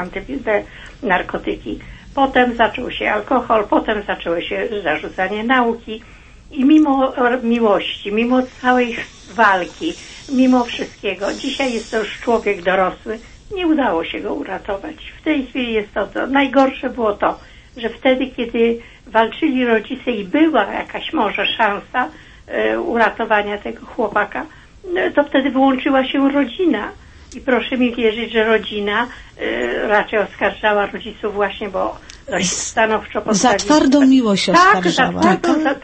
narkotyki. Potem zaczął się alkohol, potem zaczęło się zarzucanie nauki i mimo miłości, mimo całej walki, mimo wszystkiego, dzisiaj jest to już człowiek dorosły, nie udało się go uratować. W tej chwili jest to. Najgorsze było to, że wtedy, kiedy walczyli rodzice i była jakaś może szansa uratowania tego chłopaka, to wtedy wyłączyła się rodzina. I proszę mi wierzyć, że rodzina raczej oskarżała rodziców właśnie, bo dość stanowczo postawili. Za twardą miłość oskarżała. Tak.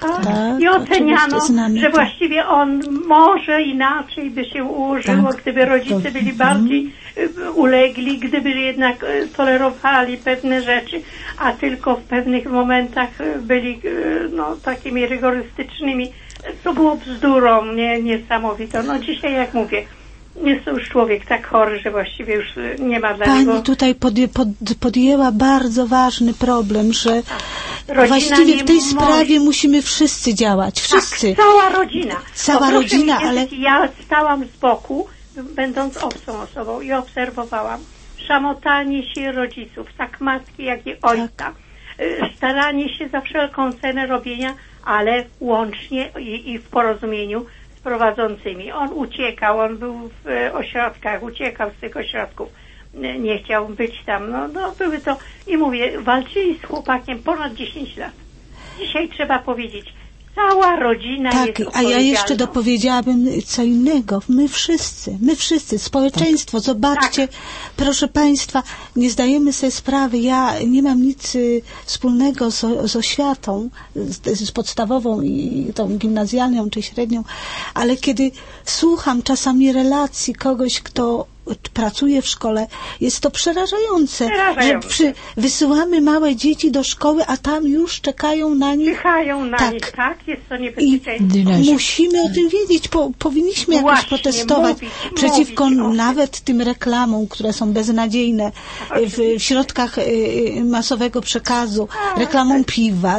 I oceniano, że właściwie on może inaczej by się ułożyło, gdyby rodzice byli bardziej ulegli, gdyby jednak tolerowali pewne rzeczy, a tylko w pewnych momentach byli takimi rygorystycznymi. To było bzdurą, niesamowitą. Dzisiaj, jak mówię, jest to już człowiek tak chory, że właściwie już nie ma dla niego... Pani tutaj podjęła bardzo ważny problem, że właściwie w tej sprawie musimy wszyscy działać. Wszyscy. Tak, cała rodzina. Cała rodzina, ale... Ja stałam z boku, będąc obcą osobą i obserwowałam szamotanie się rodziców, tak matki, jak i ojca. Tak. Staranie się za wszelką cenę robienia, ale łącznie i w porozumieniu z prowadzącymi. On uciekał, on był w ośrodkach, uciekał z tych ośrodków, nie chciał być tam. Były to, i mówię, walczyli z chłopakiem ponad 10 lat. Dzisiaj trzeba powiedzieć, cała rodzina jest odpowiedzialna. A ja jeszcze dopowiedziałabym co innego. My wszyscy, społeczeństwo, zobaczcie, proszę Państwa, nie zdajemy sobie sprawy, ja nie mam nic wspólnego z oświatą, z podstawową i tą gimnazjalną czy średnią, ale kiedy słucham czasami relacji kogoś, kto pracuje w szkole, jest to przerażające, że wysyłamy małe dzieci do szkoły, a tam już czekają na nich. Tak, jest to niebezpieczeństwo. I musimy o tym wiedzieć, powinniśmy jakoś protestować przeciwko nawet tym reklamom, które są beznadziejne w środkach masowego przekazu, reklamom piwa.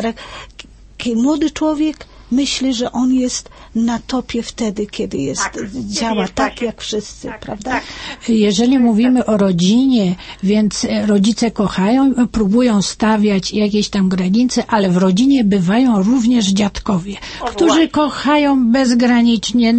Młody człowiek myśli, że on jest na topie wtedy, kiedy działa tak jak wszyscy, prawda? Tak. Jeżeli mówimy o rodzinie, więc rodzice kochają, próbują stawiać jakieś tam granice, ale w rodzinie bywają również dziadkowie, którzy kochają bezgranicznie,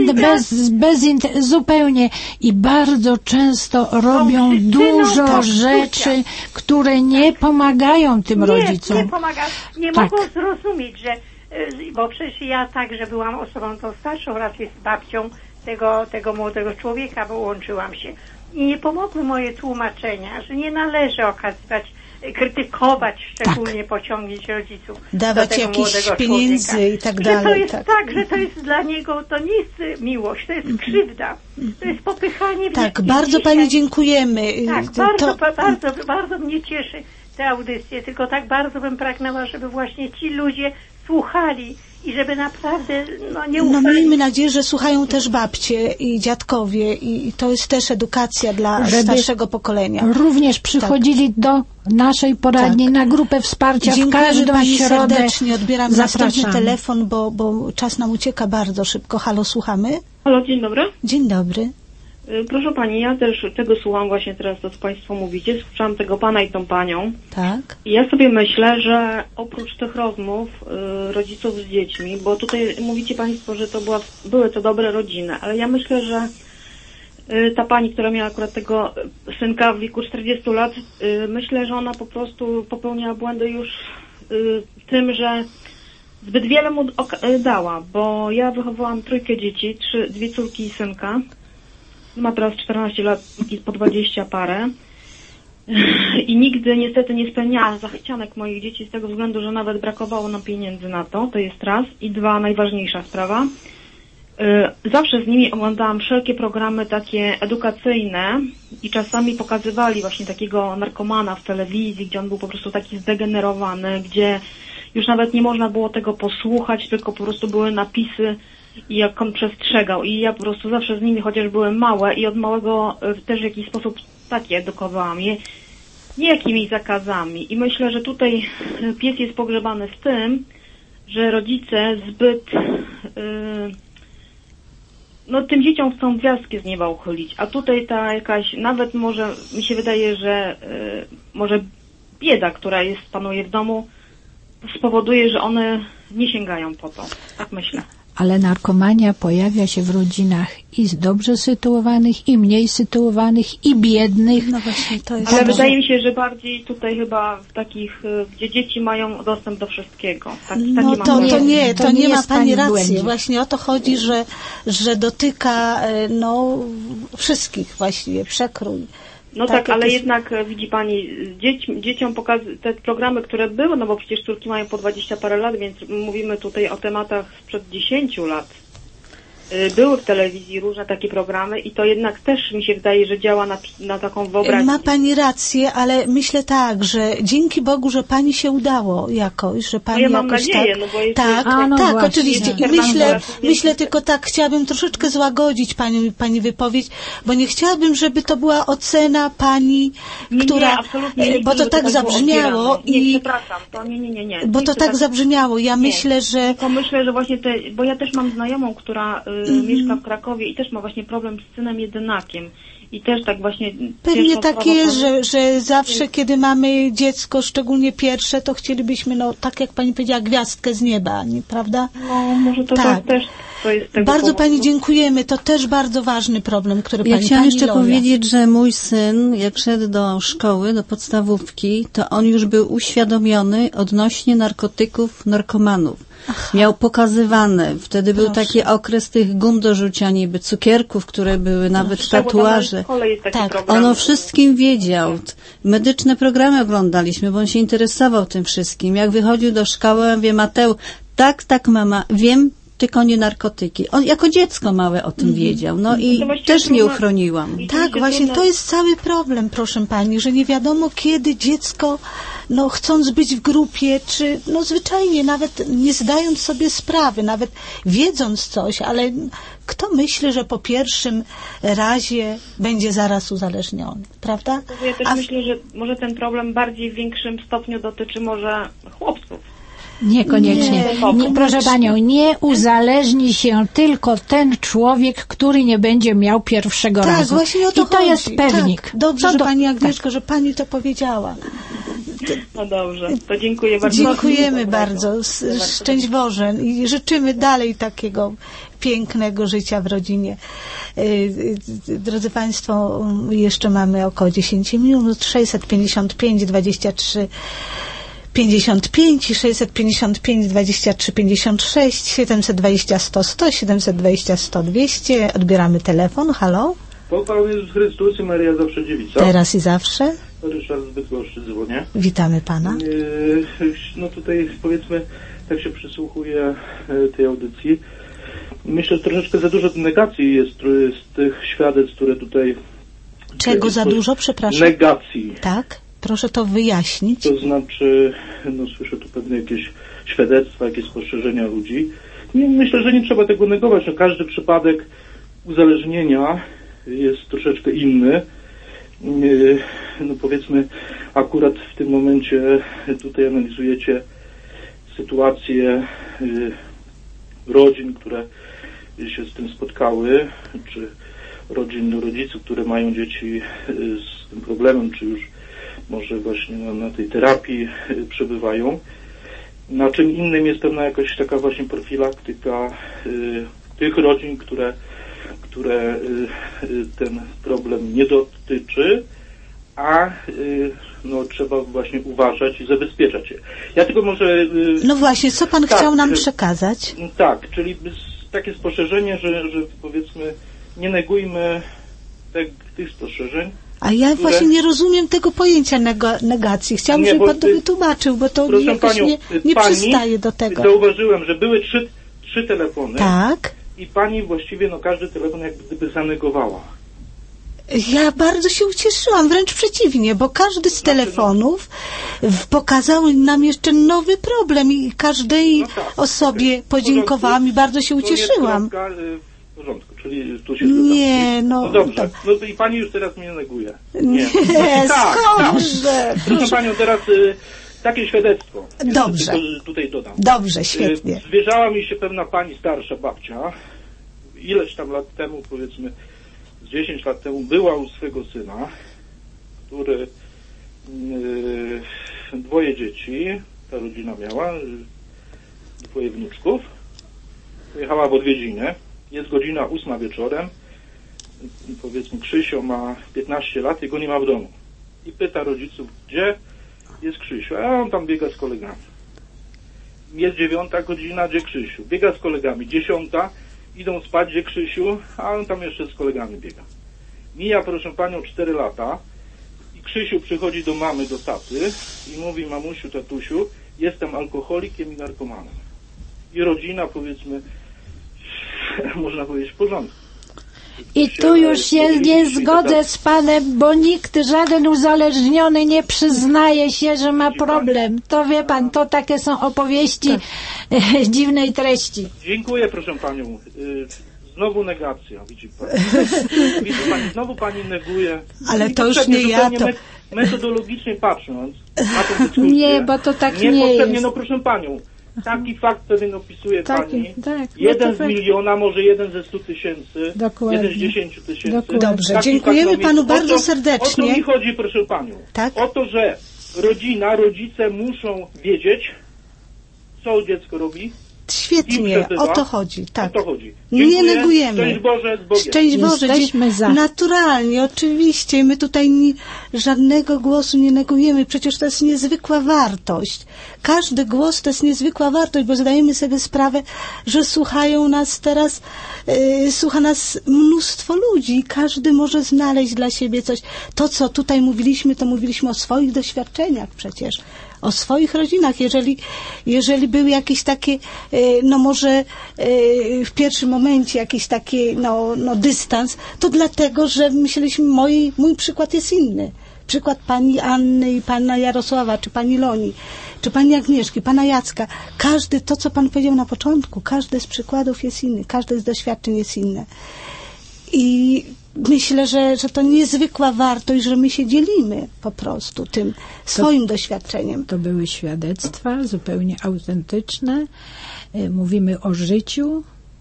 zupełnie i bardzo często robią dużo rzeczy, które nie pomagają tym rodzicom. Nie mogą zrozumieć, że bo przecież ja także byłam osobą tą starszą, raczej z babcią tego młodego człowieka, bo łączyłam się. I nie pomogły moje tłumaczenia, że nie należy okazywać, krytykować, szczególnie pociągnięć rodziców. Dawać jakichś pieniędzy i tak dalej. Że to jest tak, że to jest dla niego, to nie jest miłość, to jest krzywda. To jest popychanie. Tak, bardzo Pani dziękujemy. Tak, bardzo mnie cieszy te audycje, tylko tak bardzo bym pragnęła, żeby właśnie ci ludzie słuchali i żeby naprawdę nie ufali. Miejmy nadzieję, że słuchają też babcie i dziadkowie i to jest też edukacja dla starszego pokolenia. Również przychodzili do naszej poradni na grupę wsparcia w każdą Pani środę. serdecznie. Odbieram następny telefon, bo czas nam ucieka bardzo szybko. Halo, słuchamy? Halo, dzień dobry. Dzień dobry. Proszę Pani, ja też tego słucham właśnie teraz, co Państwo mówicie. Słyszałam tego Pana i tą Panią. Tak. I ja sobie myślę, że oprócz tych rozmów rodziców z dziećmi, bo tutaj mówicie Państwo, że były to dobre rodziny, ale ja myślę, że ta Pani, która miała akurat tego synka w wieku 40 lat, myślę, że ona po prostu popełniała błędy już tym, że zbyt wiele mu dała, bo ja wychowałam 3 dzieci, 2 córki i synka. Ma teraz 14 lat, po 20 parę. I nigdy niestety nie spełniałam zachcianek moich dzieci z tego względu, że nawet brakowało nam pieniędzy na to jest raz. I 2, najważniejsza sprawa. Zawsze z nimi oglądałam wszelkie programy takie edukacyjne i czasami pokazywali właśnie takiego narkomana w telewizji, gdzie on był po prostu taki zdegenerowany, gdzie już nawet nie można było tego posłuchać, tylko po prostu były napisy i jak on przestrzegał. I ja po prostu zawsze z nimi, chociaż były małe i od małego też w jakiś sposób takie edukowałam je, nie jakimiś zakazami. I myślę, że tutaj pies jest pogrzebany z tym, że rodzice zbyt tym dzieciom chcą gwiazdki z nieba uchylić. A tutaj ta jakaś, nawet może mi się wydaje, że może bieda, która panuje w domu, spowoduje, że one nie sięgają po to. Tak myślę. Ale narkomania pojawia się w rodzinach i dobrze sytuowanych, i mniej sytuowanych, i biednych. No właśnie, to jest. Ale wydaje mi się, że bardziej tutaj chyba w takich, gdzie dzieci mają dostęp do wszystkiego. To nie ma Pani racji. Błędzie. Właśnie o to chodzi, że dotyka wszystkich właściwie, przekrój. No tak, ale jednak widzi Pani, dzieciom te programy, które były, bo przecież córki mają po 20 parę lat, więc mówimy tutaj o tematach sprzed 10 lat. Były w telewizji różne takie programy i to jednak też mi się wydaje, że działa na taką wyobraźnię. Ma Pani rację, ale myślę tak, że dzięki Bogu, że Pani się udało jakoś, że Pani ja mam jakoś nadzieję, tak... bo jest tak, właśnie. oczywiście. I myślę tylko tak, chciałabym troszeczkę złagodzić Pani wypowiedź, bo nie chciałabym, żeby to była ocena Pani, która... Nie, bo to tak zabrzmiało i... Nie, przepraszam, to nie. Bo to tak zabrzmiało. Ja myślę, że... Tylko myślę, że właśnie bo ja też mam znajomą, która mieszka w Krakowie i też ma właśnie problem z synem jedynakiem. I też tak właśnie... Pewnie tak jest, że zawsze, kiedy mamy dziecko, szczególnie pierwsze, to chcielibyśmy, tak jak Pani powiedziała, gwiazdkę z nieba, nie, prawda? No, może to tak też to jest tego Bardzo powodu. Pani dziękujemy. To też bardzo ważny problem, który Ja chciałam jeszcze Lola. powiedzieć, że mój syn, jak szedł do szkoły, do podstawówki, to on już był uświadomiony odnośnie narkotyków, narkomanów. Miał pokazywane. Wtedy był taki okres tych gum do rzucia niby, cukierków, które były nawet tatuaże. Tak. On o wszystkim wiedział. Medyczne programy oglądaliśmy, bo on się interesował tym wszystkim. Jak wychodził do szkoły, ja mówię, Mateusz, tak mama, wiem, tylko nie narkotyki. On jako dziecko małe o tym wiedział. No i też nie uchroniłam. Tak, właśnie to jest cały problem, proszę Pani, że nie wiadomo kiedy dziecko, chcąc być w grupie, czy zwyczajnie nawet nie zdając sobie sprawy, nawet wiedząc coś, ale kto myśli, że po pierwszym razie będzie zaraz uzależniony, prawda? Ja też myślę, że może ten problem bardziej w większym stopniu dotyczy może chłopców. Niekoniecznie. Proszę Panią, nie uzależni się tylko ten człowiek, który nie będzie miał pierwszego razu. Tak, właśnie o to I to chodzi. jest pewnik. Tak, dobrze, że Pani Agnieszko, że Pani to powiedziała. No dobrze, to dziękuję bardzo. Dziękujemy bardzo. Szczęść Boże i życzymy dalej takiego pięknego życia w rodzinie. Drodzy Państwo, jeszcze mamy około 10 minut. 655 23 55 i 655 23 56, 720 100 100, 720 100 200. Odbieramy telefon. Halo? Pochwalony Jezus Chrystus i Maria zawsze dziewica. Teraz i zawsze. Ryszard z Bydgoszczy dzwonię. Witamy pana. No tutaj powiedzmy, tak się przysłuchuję tej audycji. Myślę, że troszeczkę za dużo negacji jest z tych świadectw, które tutaj... Czego za dużo, przepraszam? Negacji. Tak? Proszę to wyjaśnić. To znaczy, no słyszę tu pewne jakieś świadectwa, jakieś spostrzeżenia ludzi. Myślę, że nie trzeba tego negować. No, każdy przypadek uzależnienia jest troszeczkę inny. No powiedzmy, akurat w tym momencie tutaj analizujecie sytuację rodzin, które się z tym spotkały, czy rodziców, które mają dzieci z tym problemem, czy już może właśnie na tej terapii przebywają. Na czym innym jest pewna jakaś taka właśnie profilaktyka tych rodzin, które ten problem nie dotyczy, a no, trzeba właśnie uważać i zabezpieczać się. Ja tylko może... No właśnie, co pan chciał nam przekazać? Tak, czyli takie spostrzeżenie, że powiedzmy nie negujmy tych spostrzeżeń. A ja właśnie nie rozumiem tego pojęcia negacji. Chciałabym, żeby pan to wytłumaczył, bo to jakoś nie przystaje do tego. Zauważyłem, że były trzy telefony. Tak. I pani właściwie każdy telefon jak gdyby zanegowała. Ja bardzo się ucieszyłam, wręcz przeciwnie, bo każdy z telefonów pokazał nam jeszcze nowy problem i każdej osobie podziękowałam i bardzo się ucieszyłam. W porządku, czyli tu się nie, no dobrze. No to i pani już teraz mnie neguje. Nie, skądże? Proszę panią, teraz takie świadectwo. Dobrze. Tutaj dodam. Dobrze, świetnie. Zwierzała mi się pewna pani starsza babcia, ileś tam lat temu, powiedzmy z 10 lat temu, była u swego syna, który dwoje dzieci, ta rodzina miała, dwoje wnuczków, pojechała w odwiedziny, jest godzina 8 wieczorem, powiedzmy Krzysio ma 15 lat i go nie ma w domu. I pyta rodziców, gdzie jest Krzysiu, a on tam biega z kolegami. Jest 9 godzina, gdzie Krzysiu? Biega z kolegami. 10, idą spać, gdzie Krzysiu, a on tam jeszcze z kolegami biega. Mija, proszę panią, 4 lata i Krzysiu przychodzi do mamy, do taty i mówi, mamusiu, tatusiu, jestem alkoholikiem i narkomanem. I rodzina, powiedzmy, można powiedzieć, w porządku. I tu już się nie zgodzę z panem, bo nikt, żaden uzależniony nie przyznaje się, że ma problem. To wie pan, to takie są opowieści dziwnej treści. Dziękuję, proszę panią. Znowu negacja, widzi pani. Widzi pani, znowu pani neguje. Ale to już nie ja. To... Metodologicznie patrząc na tę dyskusję. Nie, bo to tak nie jest. No proszę panią. Taki fakt pewien opisuje pani. Tak, jeden z miliona, może jeden ze 100 tysięcy, jeden z 10 tysięcy. Dobrze, dziękujemy panu bardzo serdecznie. O to mi chodzi, proszę panią. Tak? O to, że rodzice muszą wiedzieć, co dziecko robi. Świetnie, o to chodzi, tak. O to chodzi. Nie negujemy. Szczęść Boże, z Bogiem. Szczęść Boże, jesteśmy za. Naturalnie, oczywiście. My tutaj żadnego głosu nie negujemy. Przecież to jest niezwykła wartość. Każdy głos to jest niezwykła wartość, bo zdajemy sobie sprawę, że słuchają nas teraz, słucha nas mnóstwo ludzi. Każdy może znaleźć dla siebie coś. To, co tutaj mówiliśmy, to mówiliśmy o swoich doświadczeniach przecież. O swoich rodzinach, jeżeli były jakieś takie, no może w pierwszym momencie jakiś taki, no dystans, to dlatego, że myśleliśmy, mój przykład jest inny. Przykład pani Anny i pana Jarosława, czy pani Loni, czy pani Agnieszki, pana Jacka. Każdy, to co pan powiedział na początku, każdy z przykładów jest inny, każdy z doświadczeń jest inny. I myślę, że to niezwykła wartość, że my się dzielimy po prostu tym swoim doświadczeniem. To były świadectwa zupełnie autentyczne. Mówimy o życiu.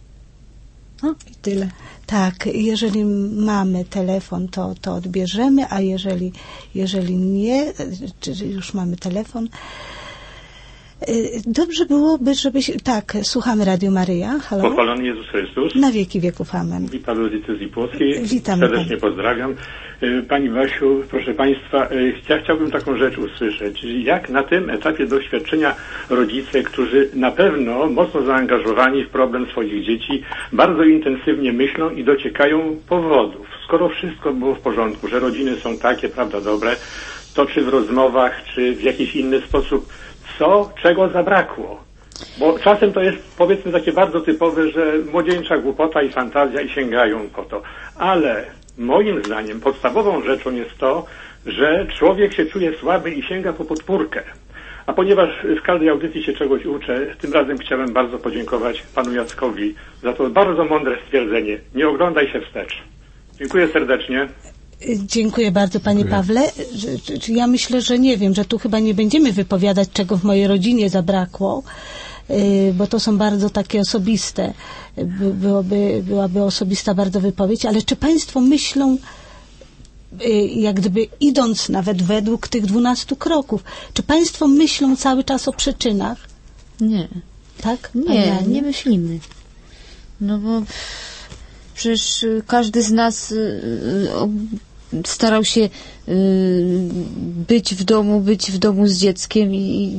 No i tyle. Tak, jeżeli mamy telefon, to odbierzemy, a jeżeli nie, czyli już mamy telefon, Dobrze byłoby, żebyś... Tak, słuchamy Radio Maryja. Halo? Pochwalony Jezus Chrystus. Na wieki wieków, amen. Mówi Paweł z decyzji płockiej. Witam. Serdecznie pozdrawiam. Pani Basiu, proszę Państwa, chciałbym taką rzecz usłyszeć. Jak na tym etapie doświadczenia rodzice, którzy na pewno mocno zaangażowani w problem swoich dzieci, bardzo intensywnie myślą i dociekają powodów. Skoro wszystko było w porządku, że rodziny są takie, prawda, dobre, to czy w rozmowach, czy w jakiś inny sposób, czego zabrakło? Bo czasem to jest, powiedzmy, takie bardzo typowe, że młodzieńcza głupota i fantazja i sięgają po to. Ale moim zdaniem podstawową rzeczą jest to, że człowiek się czuje słaby i sięga po podpórkę. A ponieważ w każdej audycji się czegoś uczę, tym razem chciałem bardzo podziękować panu Jackowi za to bardzo mądre stwierdzenie. Nie oglądaj się wstecz. Dziękuję serdecznie. Dziękuję bardzo, panie Pawle. Ja myślę, że nie wiem, że tu chyba nie będziemy wypowiadać, czego w mojej rodzinie zabrakło, bo to są bardzo takie osobiste, byłaby osobista bardzo wypowiedź, ale czy państwo myślą, jak gdyby idąc nawet według tych 12 kroków, czy państwo myślą cały czas o przyczynach? Nie. Tak? Nie myślimy. No bo przecież każdy z nas starał się być w domu z dzieckiem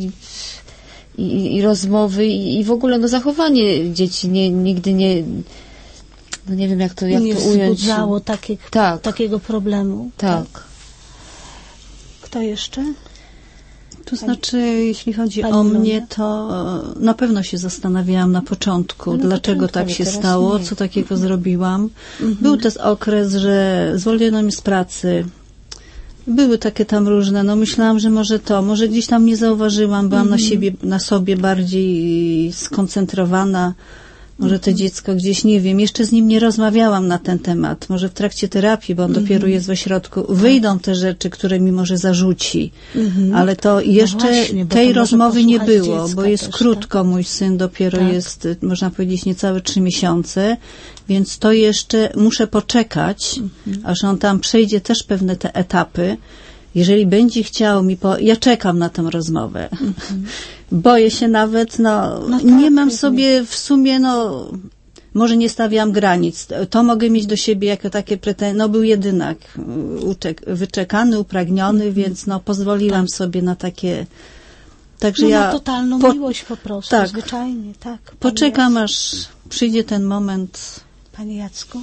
i rozmowy i w ogóle zachowanie dzieci nigdy nie, no nie wiem jak to ująć. Nie wzbudzało takiego problemu. Tak. Kto jeszcze? To znaczy, jeśli chodzi o mnie, to na pewno się zastanawiałam na początku, dlaczego tak się stało, co takiego zrobiłam. Był też okres, że zwolniono mnie z pracy. Były takie tam różne, myślałam, że może gdzieś tam nie zauważyłam, byłam na sobie bardziej skoncentrowana. Może to dziecko gdzieś, nie wiem, jeszcze z nim nie rozmawiałam na ten temat. Może w trakcie terapii, bo on dopiero jest w ośrodku, wyjdą te rzeczy, które mi może zarzuci. Ale to jeszcze tej rozmowy nie było, bo jest krótko, mój syn dopiero jest, można powiedzieć, niecałe 3 miesiące, więc to jeszcze muszę poczekać, aż on tam przejdzie też pewne te etapy. Jeżeli będzie chciał ja czekam na tę rozmowę. Boję się nawet, nie mam sobie w sumie, może nie stawiam granic. To mogę mieć do siebie jako takie pretensje. Był jedynak wyczekany, upragniony, więc pozwoliłam sobie na takie. Także na totalną miłość po prostu, zwyczajnie, tak. Poczekam, aż przyjdzie ten moment. Panie Jacku?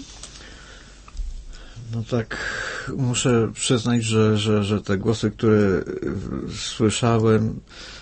No tak, muszę przyznać, że te głosy, które słyszałem,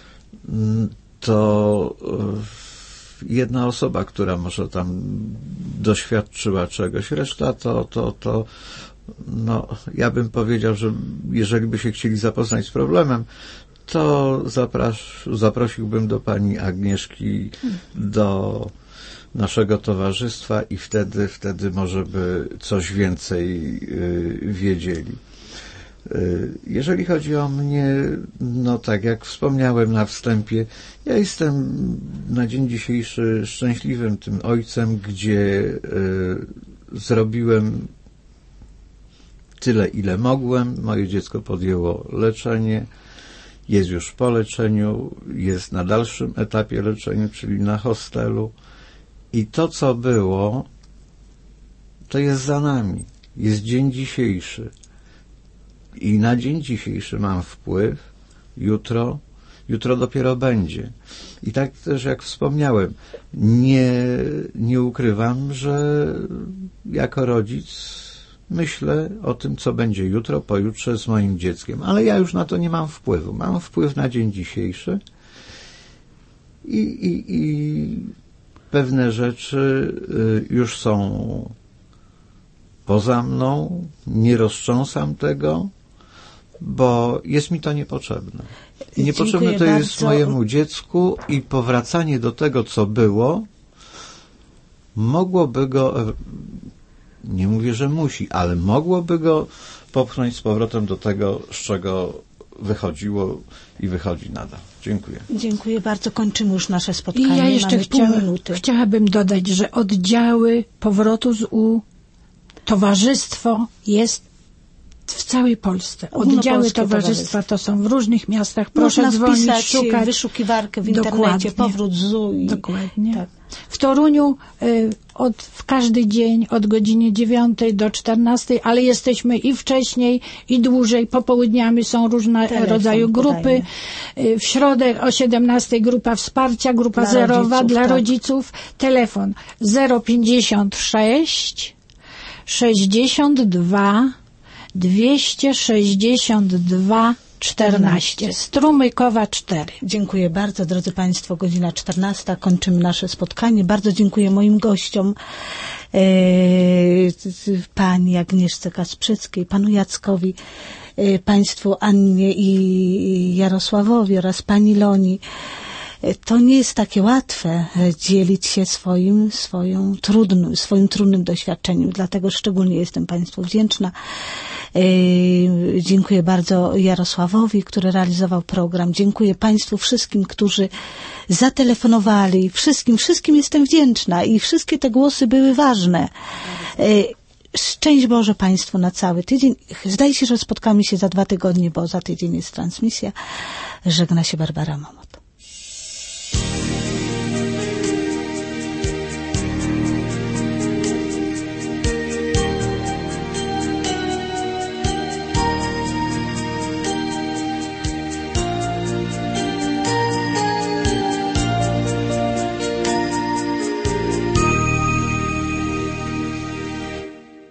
to jedna osoba, która może tam doświadczyła czegoś, reszta to ja bym powiedział, że jeżeli by się chcieli zapoznać z problemem, to zaprosiłbym do pani Agnieszki, do naszego towarzystwa i wtedy może by coś więcej wiedzieli. Jeżeli chodzi o mnie, tak jak wspomniałem na wstępie, ja jestem na dzień dzisiejszy szczęśliwym tym ojcem, gdzie zrobiłem tyle, ile mogłem. Moje dziecko podjęło leczenie, jest już po leczeniu, jest na dalszym etapie leczenia, czyli na hostelu. I to, co było, to jest za nami. Jest dzień dzisiejszy. I na dzień dzisiejszy mam wpływ. Jutro dopiero będzie. I tak też, jak wspomniałem, nie ukrywam, że jako rodzic myślę o tym, co będzie jutro, pojutrze z moim dzieckiem. Ale ja już na to nie mam wpływu. Mam wpływ na dzień dzisiejszy i pewne rzeczy już są poza mną, nie roztrząsam tego, bo jest mi to niepotrzebne. I niepotrzebne to jest mojemu dziecku i powracanie do tego, co było, mogłoby go, nie mówię, że musi, ale mogłoby go popchnąć z powrotem do tego, z czego wychodziło i wychodzi nadal. Dziękuję. Dziękuję bardzo. Kończymy już nasze spotkanie. I ja jeszcze chciałabym dodać, że oddziały powrotu z towarzystwo jest w całej Polsce. Oddziały Ogólnopolskie towarzystwa to są w różnych miastach. Proszę Można dzwonić, wpisać szukać. wyszukiwarkę w internecie, Dokładnie. powrót ZU. Dokładnie. Tak. W Toruniu w każdy dzień od godziny 9 do 14, ale jesteśmy i wcześniej, i dłużej. Popołudniami są różne rodzaju grupy. W środę o 17 grupa wsparcia, grupa Dla zerowa rodziców, dla tak. rodziców. Telefon 056 62 262 14. Strumykowa 4. Dziękuję bardzo, drodzy Państwo. Godzina 14. Kończymy nasze spotkanie. Bardzo dziękuję moim gościom, pani Agnieszce Kasprzyckiej, panu Jackowi, państwu Annie i Jarosławowi oraz pani Loni. To nie jest takie łatwe dzielić się swoim trudnym doświadczeniem, dlatego szczególnie jestem Państwu wdzięczna. Dziękuję bardzo Jarosławowi, który realizował program. Dziękuję Państwu wszystkim, którzy zatelefonowali. Wszystkim jestem wdzięczna i wszystkie te głosy były ważne. Szczęść Boże Państwu na cały tydzień. Zdaje się, że spotkamy się za 2 tygodnie, bo za tydzień jest transmisja. Żegna się Barbara Momot.